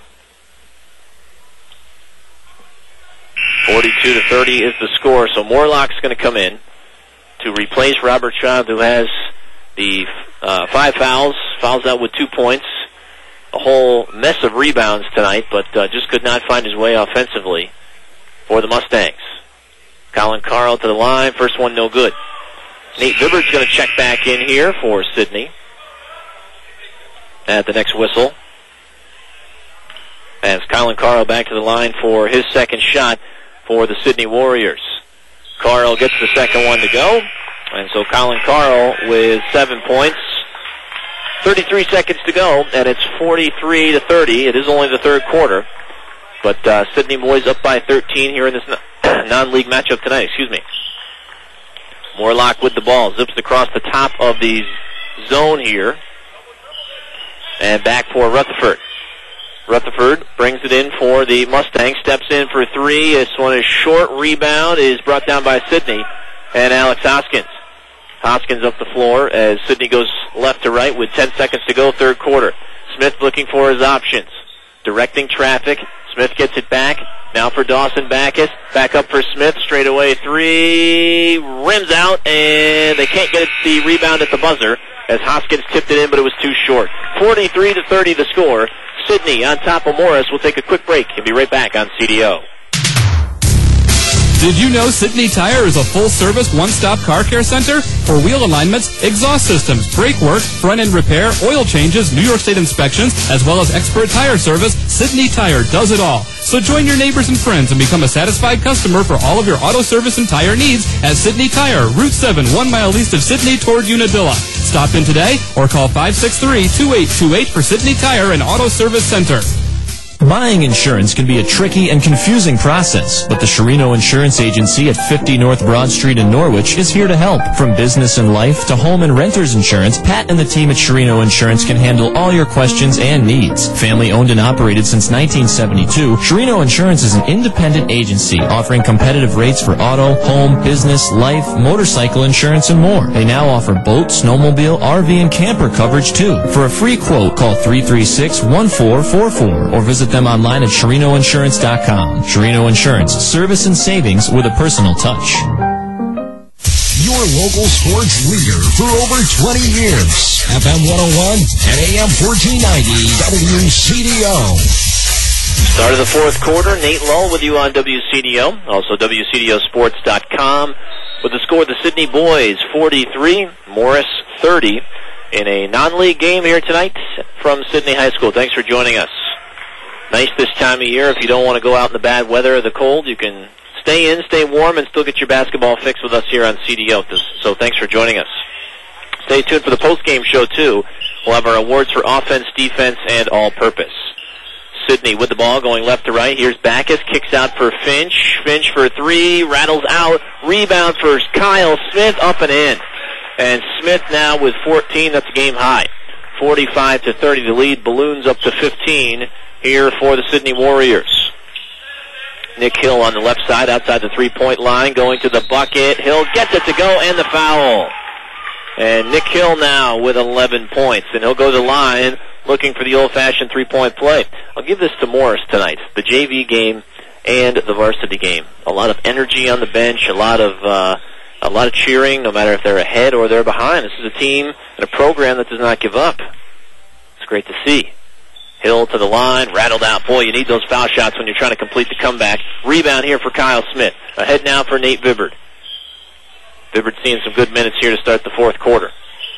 forty-two to thirty is the score. So Morlock's going to come in to replace Robert Child, who has the uh, five fouls, fouls out with two points. A whole mess of rebounds tonight, but uh, just could not find his way offensively for the Mustangs. Colin Carl to the line. First one no good. Nate Vibbert's going to check back in here for Sidney at the next whistle. As Colin Carl back to the line for his second shot for the Sidney Warriors. Carl gets the second one to go. And so Colin Carl with seven points. thirty-three seconds to go, and it's forty-three to thirty. It is only the third quarter. But uh, Sidney boys up by thirteen here in this non-league matchup tonight. Excuse me. Morlock with the ball. Zips across the top of the zone here. And back for Rutherford. Rutherford brings it in for the Mustangs. Steps in for three. This one is short. Rebound is brought down by Sidney and Alex Hoskins. Hoskins up the floor as Sidney goes left to right with ten seconds to go, third quarter. Smith looking for his options. Directing traffic. Smith gets it back. Now for Dawson Backus. Back up for Smith. Straight away three. Rims out, and they can't get the rebound at the buzzer as Hoskins tipped it in, but it was too short. forty-three to thirty the score. Sidney on top of Morris. We'll take a quick break and be right back on C D O. Did you know Sidney Tire is a full-service, one-stop car care center? For wheel alignments, exhaust systems, brake work, front-end repair, oil changes, New York State inspections, as well as expert tire service, Sidney Tire does it all. So join your neighbors and friends and become a satisfied customer for all of your auto service and tire needs at Sydney Tire, Route seven, one mile east of Sydney toward Unadilla. Stop in today or call five six three, two eight two eight for Sydney Tire and Auto Service Center. Buying insurance can be a tricky and confusing process, but the Sherino Insurance Agency at fifty North Broad Street in Norwich is here to help. From business and life to home and renter's insurance, Pat and the team at Sherino Insurance can handle all your questions and needs. Family owned and operated since nineteen seventy-two, Sherino Insurance is an independent agency offering competitive rates for auto, home, business, life, motorcycle insurance, and more. They now offer boat, snowmobile, R V, and camper coverage too. For a free quote, call three three six, one four four four or visit them online at Sherino Insurance dot com. Sherino Insurance, service and savings with a personal touch. Your local sports leader for over twenty years. F M one oh one and A M fourteen ninety W C D O. Start of the fourth quarter, Nate Lull with you on W C D O, also W C D O sports dot com. With the score, the Sydney boys forty-three, Morris thirty, in a non-league game here tonight from Sydney High School. Thanks for joining us. Nice this time of year. If you don't want to go out in the bad weather or the cold, you can stay in, stay warm, and still get your basketball fix with us here on C D O. So thanks for joining us. Stay tuned for the post-game show, too. We'll have our awards for offense, defense, and all-purpose. Sydney with the ball going left to right. Here's Backus, kicks out for Finch. Finch for three, rattles out. Rebound for Kyle Smith, up and in. And Smith now with fourteen, that's a game high. forty-five to thirty, the lead balloons up to fifteen. Here for the Sydney Warriors. Nick Hill on the left side outside the three-point line, going to the bucket. Hill gets it to go, and the foul. And Nick Hill now with eleven points, and he'll go to the line looking for the old-fashioned three-point play. I'll give this to Morris tonight, the J V game and the varsity game. A lot of energy on the bench, a lot of uh, a lot of cheering, no matter if they're ahead or they're behind. This is a team and a program that does not give up. It's great to see. Hill to the line, rattled out. Boy, you need those foul shots when you're trying to complete the comeback. Rebound here for Kyle Smith. Ahead now for Nate Vibbard. Vibbard seeing some good minutes here to start the fourth quarter.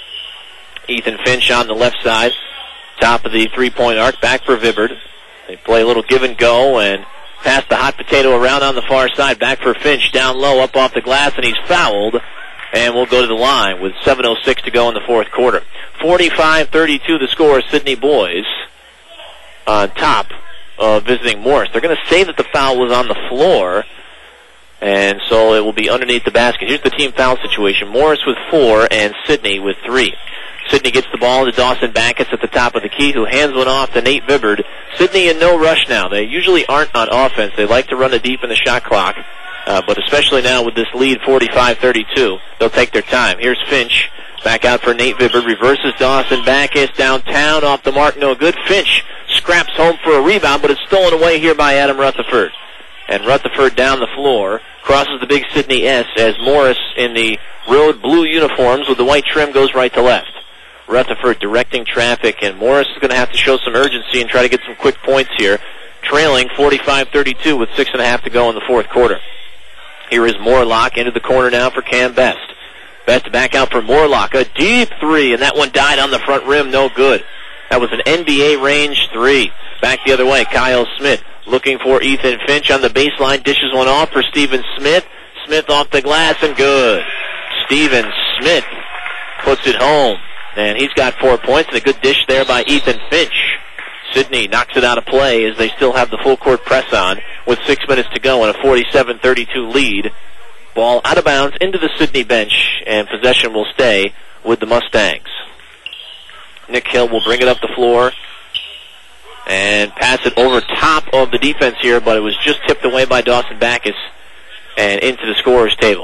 Ethan Finch on the left side. Top of the three-point arc. Back for Vibbard. They play a little give and go and pass the hot potato around on the far side. Back for Finch. Down low, up off the glass, and he's fouled. And we'll go to the line with seven oh six to go in the fourth quarter. forty-five thirty-two the score, Sydney boys on top of visiting Morris. They're going to say that the foul was on the floor, and so it will be underneath the basket. Here's the team foul situation. Morris with four and Sydney with three. Sydney gets the ball to Dawson Backus at the top of the key, who hands one off to Nate Vibbard. Sydney in no rush now. They usually aren't on offense. They like to run it deep in the shot clock, uh, but especially now with this lead forty-five thirty-two, they'll take their time. Here's Finch. Back out for Nate Vibbard. Reverses Dawson Backus downtown. Off the mark, no good. Finch scraps home for a rebound, but it's stolen away here by Adam Rutherford. And Rutherford down the floor, crosses the big Sydney S as Morris in the road blue uniforms with the white trim goes right to left. Rutherford directing traffic, and Morris is going to have to show some urgency and try to get some quick points here, trailing forty-five thirty-two with six and a half to go in the fourth quarter. Here is Moorlock into the corner now for Cam Best. Best back out for Moorlock, a deep three, and that one died on the front rim, no good. That was an N B A range three. Back the other way, Kyle Smith looking for Ethan Finch on the baseline, dishes one off for Stephen Smith. Smith off the glass and good. Stephen Smith puts it home, and he's got four points and a good dish there by Ethan Finch. Sydney knocks it out of play as they still have the full court press on with six minutes to go and a forty-seven thirty-two lead. Ball out of bounds into the Sydney bench, and possession will stay with the Mustangs. Nick Hill will bring it up the floor and pass it over top of the defense here, but it was just tipped away by Dawson Backus and into the scorer's table.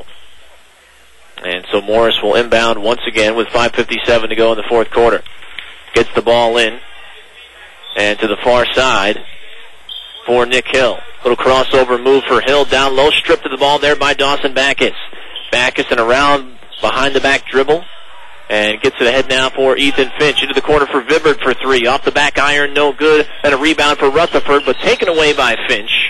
And so Morris will inbound once again with five fifty-seven to go in the fourth quarter. Gets the ball in and to the far side for Nick Hill. Little crossover move for Hill, down low, stripped of the ball there by Dawson Backus. Backus and around behind the back dribble, and gets it ahead now for Ethan Finch. Into the corner for Vibbard for three. Off the back iron, no good, and a rebound for Rutherford, but taken away by Finch.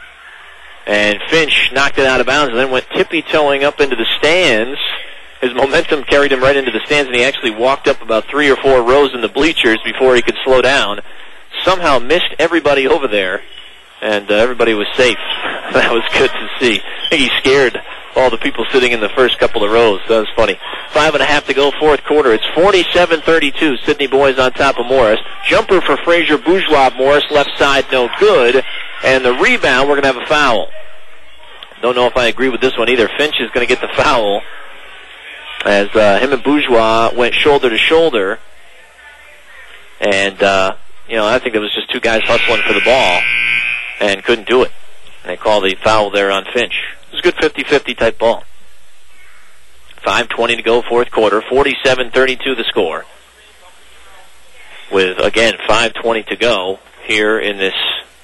And Finch knocked it out of bounds and then went tippy-toeing up into the stands. His momentum carried him right into the stands, and he actually walked up about three or four rows in the bleachers before he could slow down. Somehow missed everybody over there and uh, everybody was safe. That was good to see. I think he scared all the people sitting in the first couple of rows. That was funny. Five and a half to go, fourth quarter. It's forty-seven thirty-two. Sydney boys on top of Morris. Jumper for Frazier Bourgeois. Morris left side, no good. And the rebound, we're going to have a foul. Don't know if I agree with this one either. Finch is going to get the foul as uh, him and Bourgeois went shoulder to shoulder. And, uh, you know, I think it was just two guys hustling for the ball and couldn't do it. And they call the foul there on Finch. It was a good fifty-fifty type ball. five twenty to go, fourth quarter. forty-seven thirty-two the score. With, again, five twenty to go here in this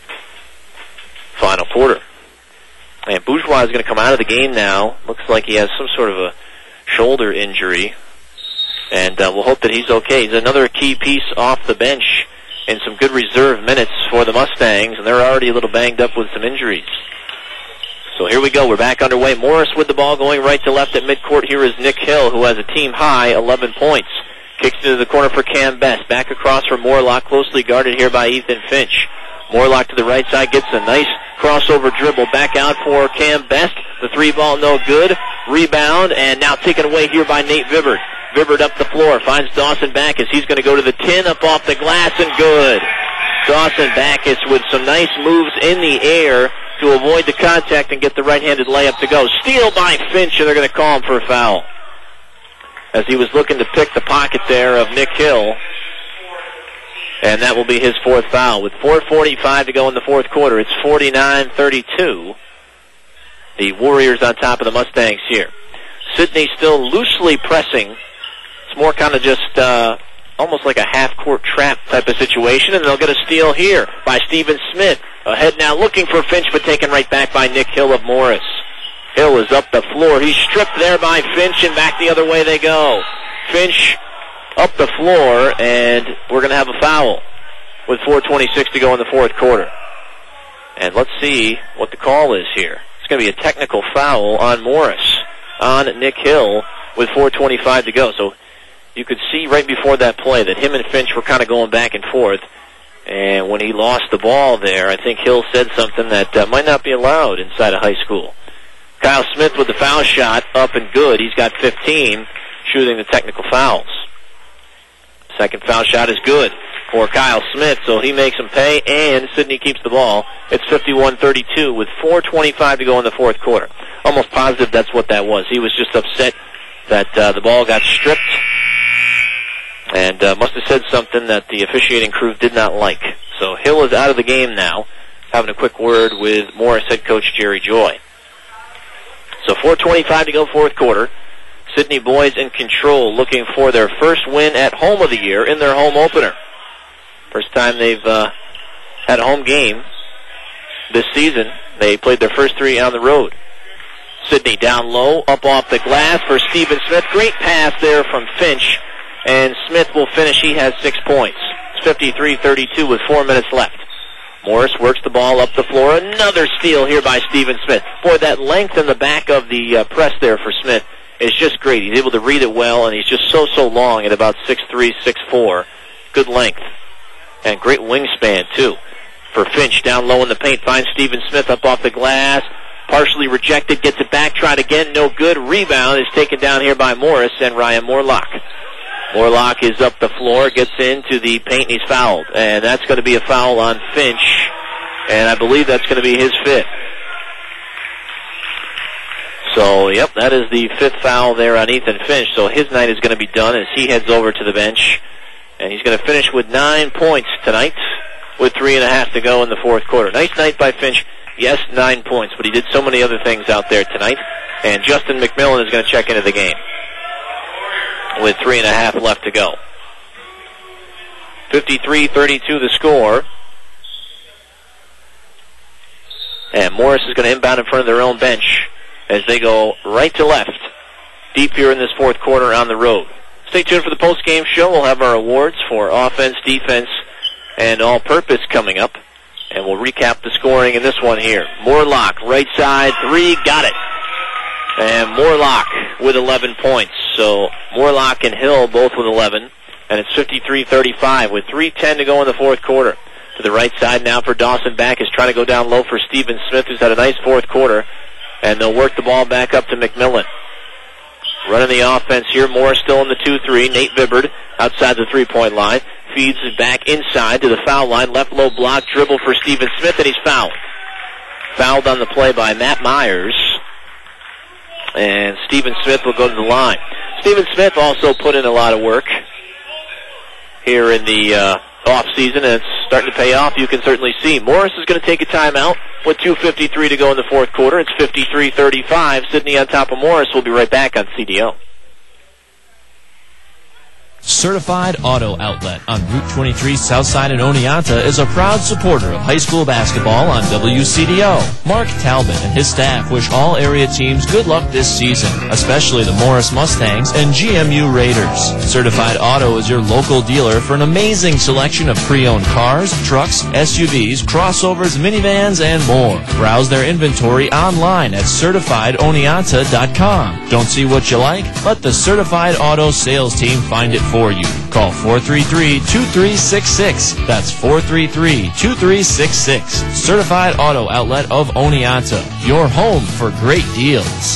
final quarter. And Bourgeois is going to come out of the game now. Looks like he has some sort of a shoulder injury. And uh, we'll hope that he's okay. He's another key piece off the bench in some good reserve minutes for the Mustangs. And they're already a little banged up with some injuries. So here we go. We're back underway. Morris with the ball going right to left at midcourt. Here is Nick Hill, who has a team high eleven points. Kicks into the corner for Cam Best. Back across for Morlock, closely guarded here by Ethan Finch. Morlock to the right side, gets a nice crossover dribble. Back out for Cam Best. The three ball no good. Rebound, and now taken away here by Nate Vibbert. Vibbert up the floor, finds Dawson Backus. He's going to go to the tin, up off the glass, and good. Dawson Backus with some nice moves in the air to avoid the contact and get the right-handed layup to go. Steal by Finch, and they're going to call him for a foul, as he was looking to pick the pocket there of Nick Hill. And that will be his fourth foul. With four forty-five to go in the fourth quarter, it's forty-nine thirty-two. The Warriors on top of the Mustangs here. Sydney still loosely pressing. It's more kind of just uh, almost like a half-court trap type of situation, and they'll get a steal here by Stephen Smith. Ahead now looking for Finch, but taken right back by Nick Hill of Morris. Hill is up the floor. He's stripped there by Finch, and back the other way they go. Finch up the floor, and we're going to have a foul with four twenty-six to go in the fourth quarter. And let's see what the call is here. It's going to be a technical foul on Morris, on Nick Hill, with four twenty-five to go. So you could see right before that play that him and Finch were kind of going back and forth. And when he lost the ball there, I think Hill said something that uh, might not be allowed inside of high school. Kyle Smith with the foul shot, up and good. He's got fifteen, shooting the technical fouls. Second foul shot is good for Kyle Smith, so he makes him pay, and Sydney keeps the ball. It's fifty-one thirty-two with four twenty-five to go in the fourth quarter. Almost positive that's what that was. He was just upset that uh, the ball got stripped, and uh, must have said something that the officiating crew did not like. So Hill is out of the game now, having a quick word with Morris head coach Jerry Joy. So four twenty-five to go, fourth quarter. Sydney boys in control, looking for their first win at home of the year in their home opener. First time they've uh, had a home game this season. They played their first three on the road. Sydney down low, up off the glass for Stephen Smith. Great pass there from Finch, and Smith will finish. He has six points. It's fifty-three thirty-two with four minutes left. Morris works the ball up the floor. Another steal here by Stephen Smith. Boy, that length in the back of the uh, press there for Smith is just great. He's able to read it well, and he's just so, so long at about six three, six four. Good length. And great wingspan, too. For Finch, down low in the paint, finds Stephen Smith up off the glass. Partially rejected, gets it back, tried again, no good. Rebound is taken down here by Morris and Ryan Morlock. Morlock is up the floor, gets into the paint, and he's fouled. And that's going to be a foul on Finch, and I believe that's going to be his fifth. So, yep, that is the fifth foul there on Ethan Finch. So his night is going to be done as he heads over to the bench. And he's going to finish with nine points tonight with three and a half to go in the fourth quarter. Nice night by Finch. Yes, nine points, but he did so many other things out there tonight. And Justin McMillan is going to check into the game with three and a half left to go. fifty-three thirty-two the score. And Morris is going to inbound in front of their own bench as they go right to left, deep here in this fourth quarter on the road. Stay tuned for the post-game show. We'll have our awards for offense, defense, and all-purpose coming up. And we'll recap the scoring in this one here. Morlock, right side, three, got it. And Morlock with eleven points. So Morlock and Hill both with eleven. And it's fifty-three thirty-five with three ten to go in the fourth quarter. To the right side now for Dawson Backus, trying to go down low for Stephen Smith, who's had a nice fourth quarter. And they'll work the ball back up to McMillan. Running the offense here, Morris still in the two three. Nate Vibbard outside the three-point line. Feeds it back inside to the foul line. Left low block, dribble for Stephen Smith, and he's fouled. Fouled on the play by Matt Myers. And Stephen Smith will go to the line. Stephen Smith also put in a lot of work here in the uh, off season, and it's starting to pay off. You can certainly see. Morris is going to take a timeout with two fifty-three to go in the fourth quarter. It's fifty-three thirty-five. Sidney on top of Morris. We'll be right back on C D O. Certified Auto Outlet on Route twenty-three Southside in Oneonta is a proud supporter of high school basketball on W C D O. Mark Talbot and his staff wish all area teams good luck this season, especially the Morris Mustangs and G M U Raiders. Certified Auto is your local dealer for an amazing selection of pre-owned cars, trucks, S U Vs, crossovers, minivans, and more. Browse their inventory online at certified oneonta dot com. Don't see what you like? Let the Certified Auto sales team find it for you. Call four three three, two three six six. That's four three three, two three six six. Certified Auto Outlet of Oneonta. Your home for great deals.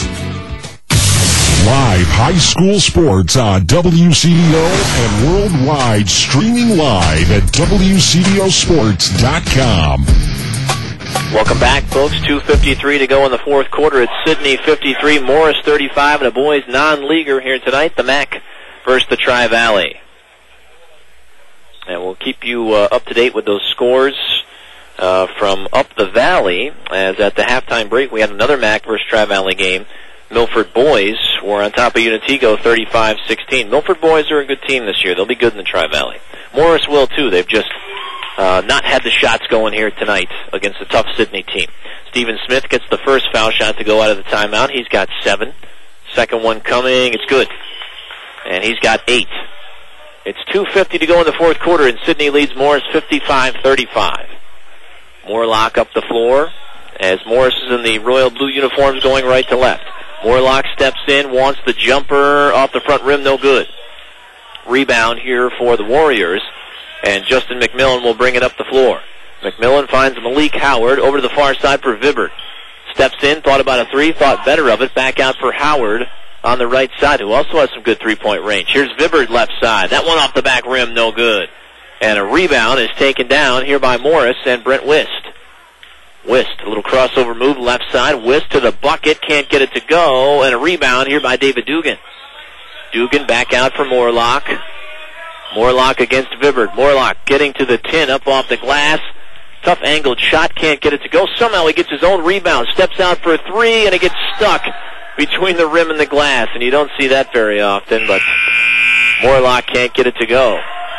Live high school sports on W C D O and worldwide, streaming live at W C D O sports dot com. Welcome back, folks. two fifty-three to go in the fourth quarter. It's Sidney fifty-three, Morris thirty-five, and a boys non-leaguer here tonight, the M A C versus the Tri-Valley. And we'll keep you uh, up to date with those scores uh, from up the valley, as at the halftime break we had another M A C versus Tri-Valley game. Milford boys were on top of Unitigo thirty-five sixteen. Milford boys are a good team this year. They'll be good in the Tri-Valley. Morris will, too. They've just uh, not had the shots going here tonight against a tough Sidney team. Stephen Smith gets the first foul shot to go out of the timeout. He's got seven. Second one coming. It's good. And he's got eight. It's two fifty to go in the fourth quarter, and Sidney leads Morris fifty-five thirty-five. Moorlock up the floor as Morris is in the royal blue uniforms going right to left. Moorlock steps in, wants the jumper off the front rim, no good. Rebound here for the Warriors, and Justin McMillan will bring it up the floor. McMillan finds Malik Howard over to the far side for Vibbard. Steps in, thought about a three, thought better of it, back out for Howard on the right side, who also has some good three-point range. Here's Vibbard left side. That one off the back rim, no good. And a rebound is taken down here by Morris and Brent Wist. Wist, a little crossover move left side. Wist to the bucket, can't get it to go. And a rebound here by David Dugan. Dugan back out for Moorlock. Moorlock against Vibbard. Moorlock getting to the tin, up off the glass. Tough angled shot, can't get it to go. Somehow he gets his own rebound, steps out for a three, and it gets stuck between the rim and the glass, and you don't see that very often, but Moorlock can't get it to go.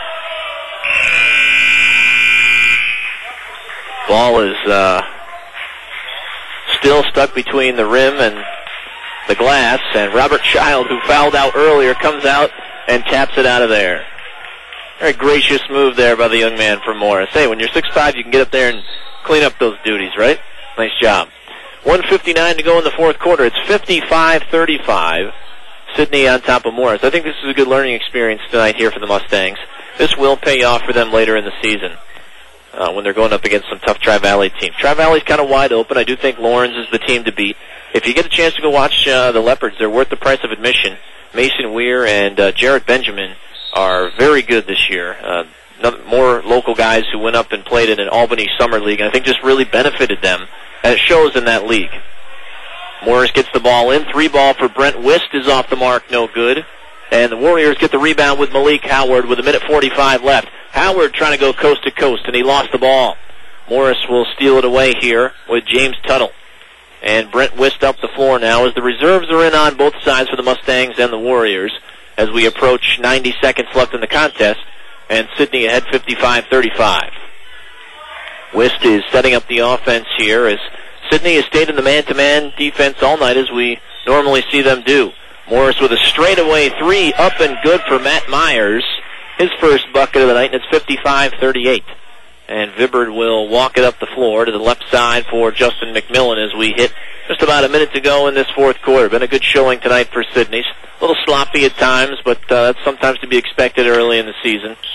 Ball is uh, still stuck between the rim and the glass, and Robert Child, who fouled out earlier, comes out and taps it out of there. Very gracious move there by the young man from Morris. Hey, when you're six five, you can get up there and clean up those duties, right? Nice job. one fifty-nine to go in the fourth quarter. It's fifty-five thirty-five. Sidney on top of Morris. I think this is a good learning experience tonight here for the Mustangs. This will pay off for them later in the season uh, when they're going up against some tough Tri-Valley teams. Tri-Valley's kind of wide open. I do think Lawrence is the team to beat. If you get a chance to go watch uh, the Leopards, they're worth the price of admission. Mason Weir and uh, Jarrett Benjamin are very good this year. Uh, more local guys who went up and played in an Albany Summer League, and I think just really benefited them. And it shows in that league. Morris gets the ball in. Three ball for Brent Wist is off the mark, no good. And the Warriors get the rebound with Malik Howard with a minute forty-five left. Howard trying to go coast to coast, and he lost the ball. Morris will steal it away here with James Tuttle. And Brent Wist up the floor now as the reserves are in on both sides for the Mustangs and the Warriors as we approach ninety seconds left in the contest. And Sidney ahead fifty-five thirty-five. Wist is setting up the offense here as Sidney has stayed in the man-to-man defense all night as we normally see them do. Morris with a straightaway three, up and good for Matt Myers. His first bucket of the night, and it's fifty-five thirty-eight. And Vibbard will walk it up the floor to the left side for Justin McMillan as we hit just about a minute to go in this fourth quarter. Been a good showing tonight for Sidney. A little sloppy at times, but uh, that's sometimes to be expected early in the season.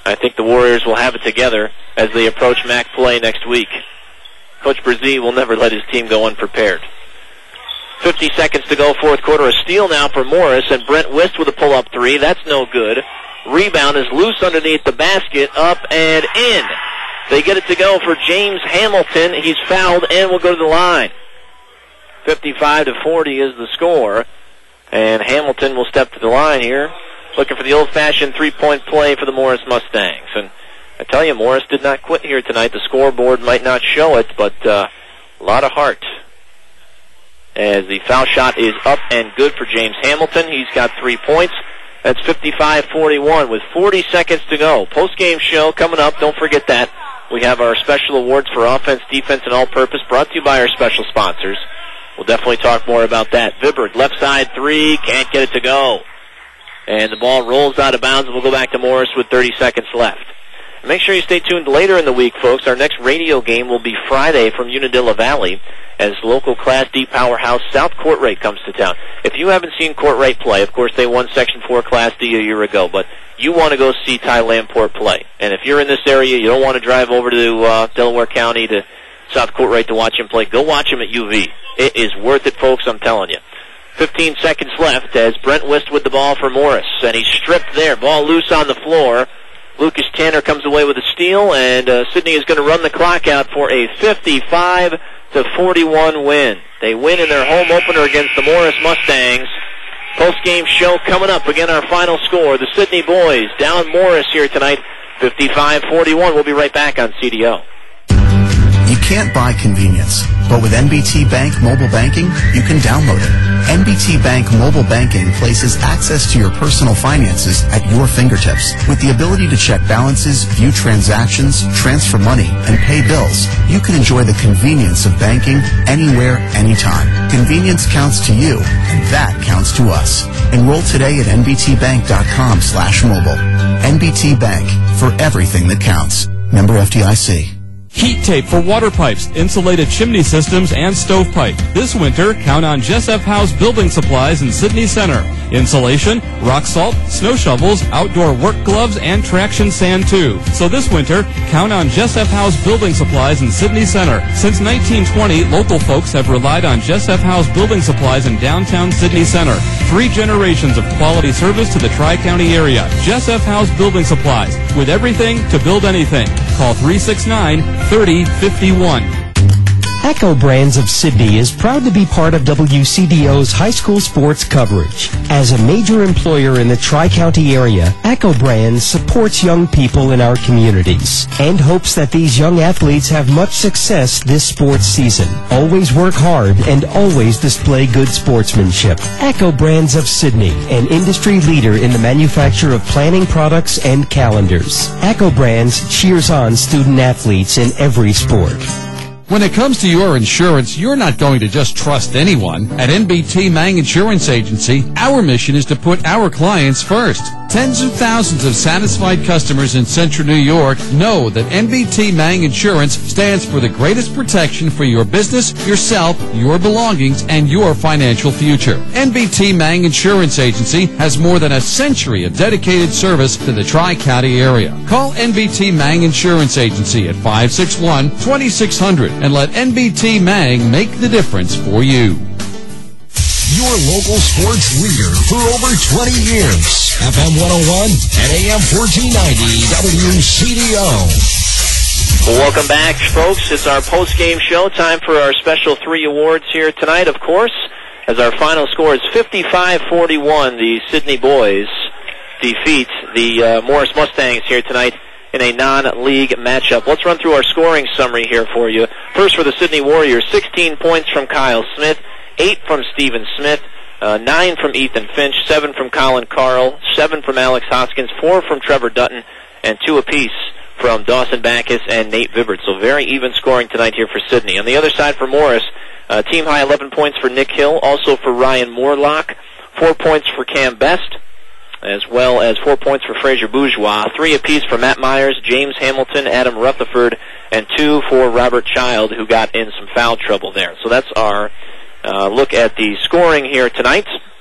I think the Warriors will have it together as they approach M A C play next week. Coach Brzee will never let his team go unprepared. fifty seconds to go, fourth quarter. A steal now for Morris, and Brent Wist with a pull-up three. That's no good. Rebound is loose underneath the basket, up and in. They get it to go for James Hamilton. He's fouled and will go to the line. fifty-five to forty is the score, and Hamilton will step to the line here, looking for the old-fashioned three-point play for the Morris Mustangs. And I tell you, Morris did not quit here tonight. The scoreboard might not show it, but uh, a lot of heart. As the foul shot is up and good for James Hamilton. He's got three points. That's fifty-five forty-one with forty seconds to go. Post-game show coming up. Don't forget that. We have our special awards for offense, defense, and all-purpose brought to you by our special sponsors. We'll definitely talk more about that. Vibert, left side three, can't get it to go. And the ball rolls out of bounds, and we'll go back to Morris with thirty seconds left. And make sure you stay tuned later in the week, folks. Our next radio game will be Friday from Unadilla Valley as local Class D powerhouse South Courtright comes to town. If you haven't seen Courtright play, of course they won Section four Class D a year ago, but you want to go see Ty Lamport play. And if you're in this area, you don't want to drive over to uh, Delaware County to South Courtright to watch him play, go watch him at U V. It is worth it, folks, I'm telling you. fifteen seconds left as Brent Wist with the ball for Morris, and he's stripped there. Ball loose on the floor. Lucas Tanner comes away with a steal, and uh, Sidney is going to run the clock out for a fifty-five to forty-one win. They win in their home opener against the Morris Mustangs. Post-game show coming up. Again, our final score. The Sidney boys down Morris here tonight, fifty-five forty-one. We'll be right back on C D O. You can't buy convenience, but with N B T Bank mobile banking, you can download it. N B T Bank mobile banking places access to your personal finances at your fingertips. With the ability to check balances, view transactions, transfer money, and pay bills, you can enjoy the convenience of banking anywhere, anytime. Convenience counts to you, and that counts to us. Enroll today at N B T bank dot com slash mobile. N B T Bank, for everything that counts. Member F D I C. Heat tape for water pipes, insulated chimney systems, and stovepipe. This winter, count on Jess F. House Building Supplies in Sydney Center. Insulation, rock salt, snow shovels, outdoor work gloves, and traction sand too. So this winter, count on Jess F. House Building Supplies in Sydney Center. Since nineteen twenty, local folks have relied on Jess F. House Building Supplies in downtown Sydney Center. Three generations of quality service to the Tri-County area. Jess F. House Building Supplies. With everything to build anything. Call three six nine, thirty fifty-one. Echo Brands of Sydney is proud to be part of W C D O's high school sports coverage. As a major employer in the Tri-County area, Echo Brands supports young people in our communities and hopes that these young athletes have much success this sports season. Always work hard and always display good sportsmanship. Echo Brands of Sydney, an industry leader in the manufacture of planning products and calendars. Echo Brands cheers on student athletes in every sport. When it comes to your insurance, you're not going to just trust anyone. At N B T Mang Insurance Agency, our mission is to put our clients first. Tens of thousands of satisfied customers in Central New York know that N B T Mang Insurance stands for the greatest protection for your business, yourself, your belongings, and your financial future. N B T Mang Insurance Agency has more than a century of dedicated service to the Tri-County area. Call N B T Mang Insurance Agency at five six one, two six zero zero and let N B T Mang make the difference for you. Your local sports leader for over twenty years. F M one oh one and A M fourteen ninety W C D O. Well, welcome back, folks. It's our post-game show. Time for our special three awards here tonight, of course, as our final score is fifty-five forty-one. The Sydney boys defeat the uh, Morris Mustangs here tonight in a non-league matchup. Let's run through our scoring summary here for you. First for the Sydney Warriors, sixteen points from Kyle Smith, eight from Stephen Smith, uh, nine from Ethan Finch, seven from Colin Carl, seven from Alex Hoskins, four from Trevor Dutton, and two apiece from Dawson Backus and Nate Vibert. So very even scoring tonight here for Sydney. On the other side for Morris, uh, team high eleven points for Nick Hill, also for Ryan Morlock, four points for Cam Best, as well as four points for Fraser Bourgeois, three apiece for Matt Myers, James Hamilton, Adam Rutherford, and two for Robert Child, who got in some foul trouble there. So that's our uh, look at the scoring here tonight.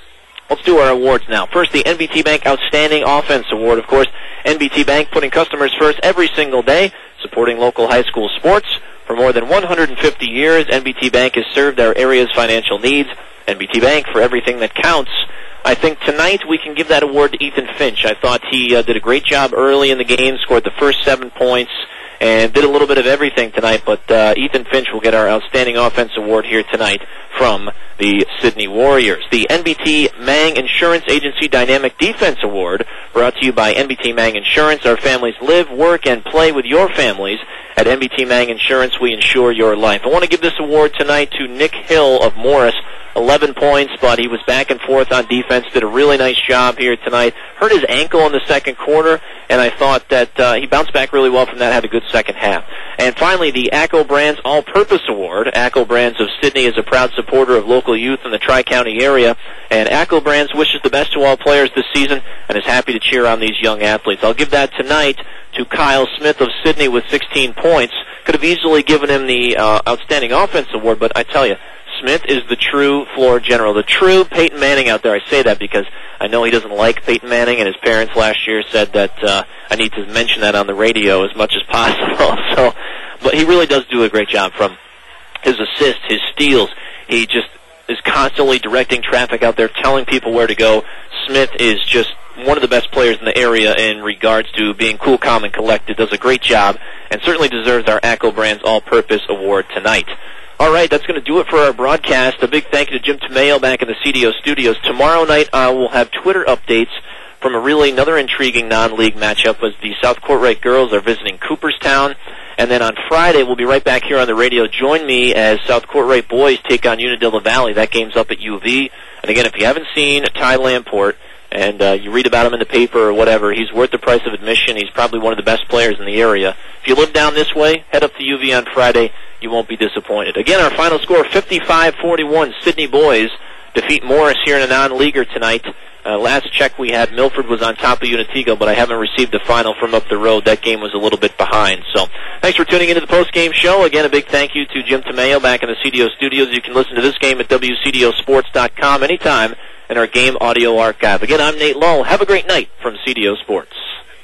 Let's do our awards now. First, the N B T Bank Outstanding Offense Award. Of course, N B T Bank putting customers first every single day, supporting local high school sports. For more than one hundred fifty years, N B T Bank has served our area's financial needs. N B T Bank for everything that counts. I think tonight we can give that award to Ethan Finch. I thought he uh, did a great job early in the game, scored the first seven points, and did a little bit of everything tonight. But uh, Ethan Finch will get our Outstanding Offense Award here tonight from the Sydney Warriors. The N B T Mang Insurance Agency Dynamic Defense Award, brought to you by N B T Mang Insurance. Our families live, work, and play with your families. At N B T Mang Insurance, we insure your life. I want to give this award tonight to Nick Hill of Morris. eleven points, but he was back and forth on defense, did a really nice job here tonight. Hurt his ankle in the second quarter, and I thought that uh, he bounced back really well from that, had a good second half. And finally, the ACCO Brands All-Purpose Award. ACCO Brands of Sydney is a proud supporter of local youth in the Tri-County area, and ACCO Brands wishes the best to all players this season and is happy to cheer on these young athletes. I'll give that tonight to Kyle Smith of Sydney with sixteen points. Could have easily given him the uh, Outstanding Offense Award, but I tell you, Smith is the true floor general, the true Peyton Manning out there. I say that because I know he doesn't like Peyton Manning, and his parents last year said that uh, I need to mention that on the radio as much as possible. So, but he really does do a great job from his assists, his steals. He just is constantly directing traffic out there, telling people where to go. Smith is just one of the best players in the area in regards to being cool, calm, and collected. Does a great job, and certainly deserves our ACCO Brands All-Purpose Award tonight. All right, that's going to do it for our broadcast. A big thank you to Jim Tomeo back in the C D O studios. Tomorrow night, uh, we'll have Twitter updates from a really another intriguing non-league matchup as the South Courtright girls are visiting Cooperstown. And then on Friday, we'll be right back here on the radio. Join me as South Courtright boys take on Unadilla Valley. That game's up at U of E. And again, if you haven't seen Ty Lamport, and uh, you read about him in the paper or whatever, he's worth the price of admission. He's probably one of the best players in the area. If you live down this way, head up to U V on Friday. You won't be disappointed. Again, our final score, fifty-five forty-one. Sydney boys defeat Morris here in a non-leaguer tonight. Uh, last check we had, Milford was on top of Unatigo, but I haven't received the final from up the road. That game was a little bit behind. So thanks for tuning into the post-game show. Again, a big thank you to Jim Tomeo back in the C D O studios. You can listen to this game at W C D O sports dot com anytime in our game audio archive. Again, I'm Nate Lull. Have a great night from C D O Sports.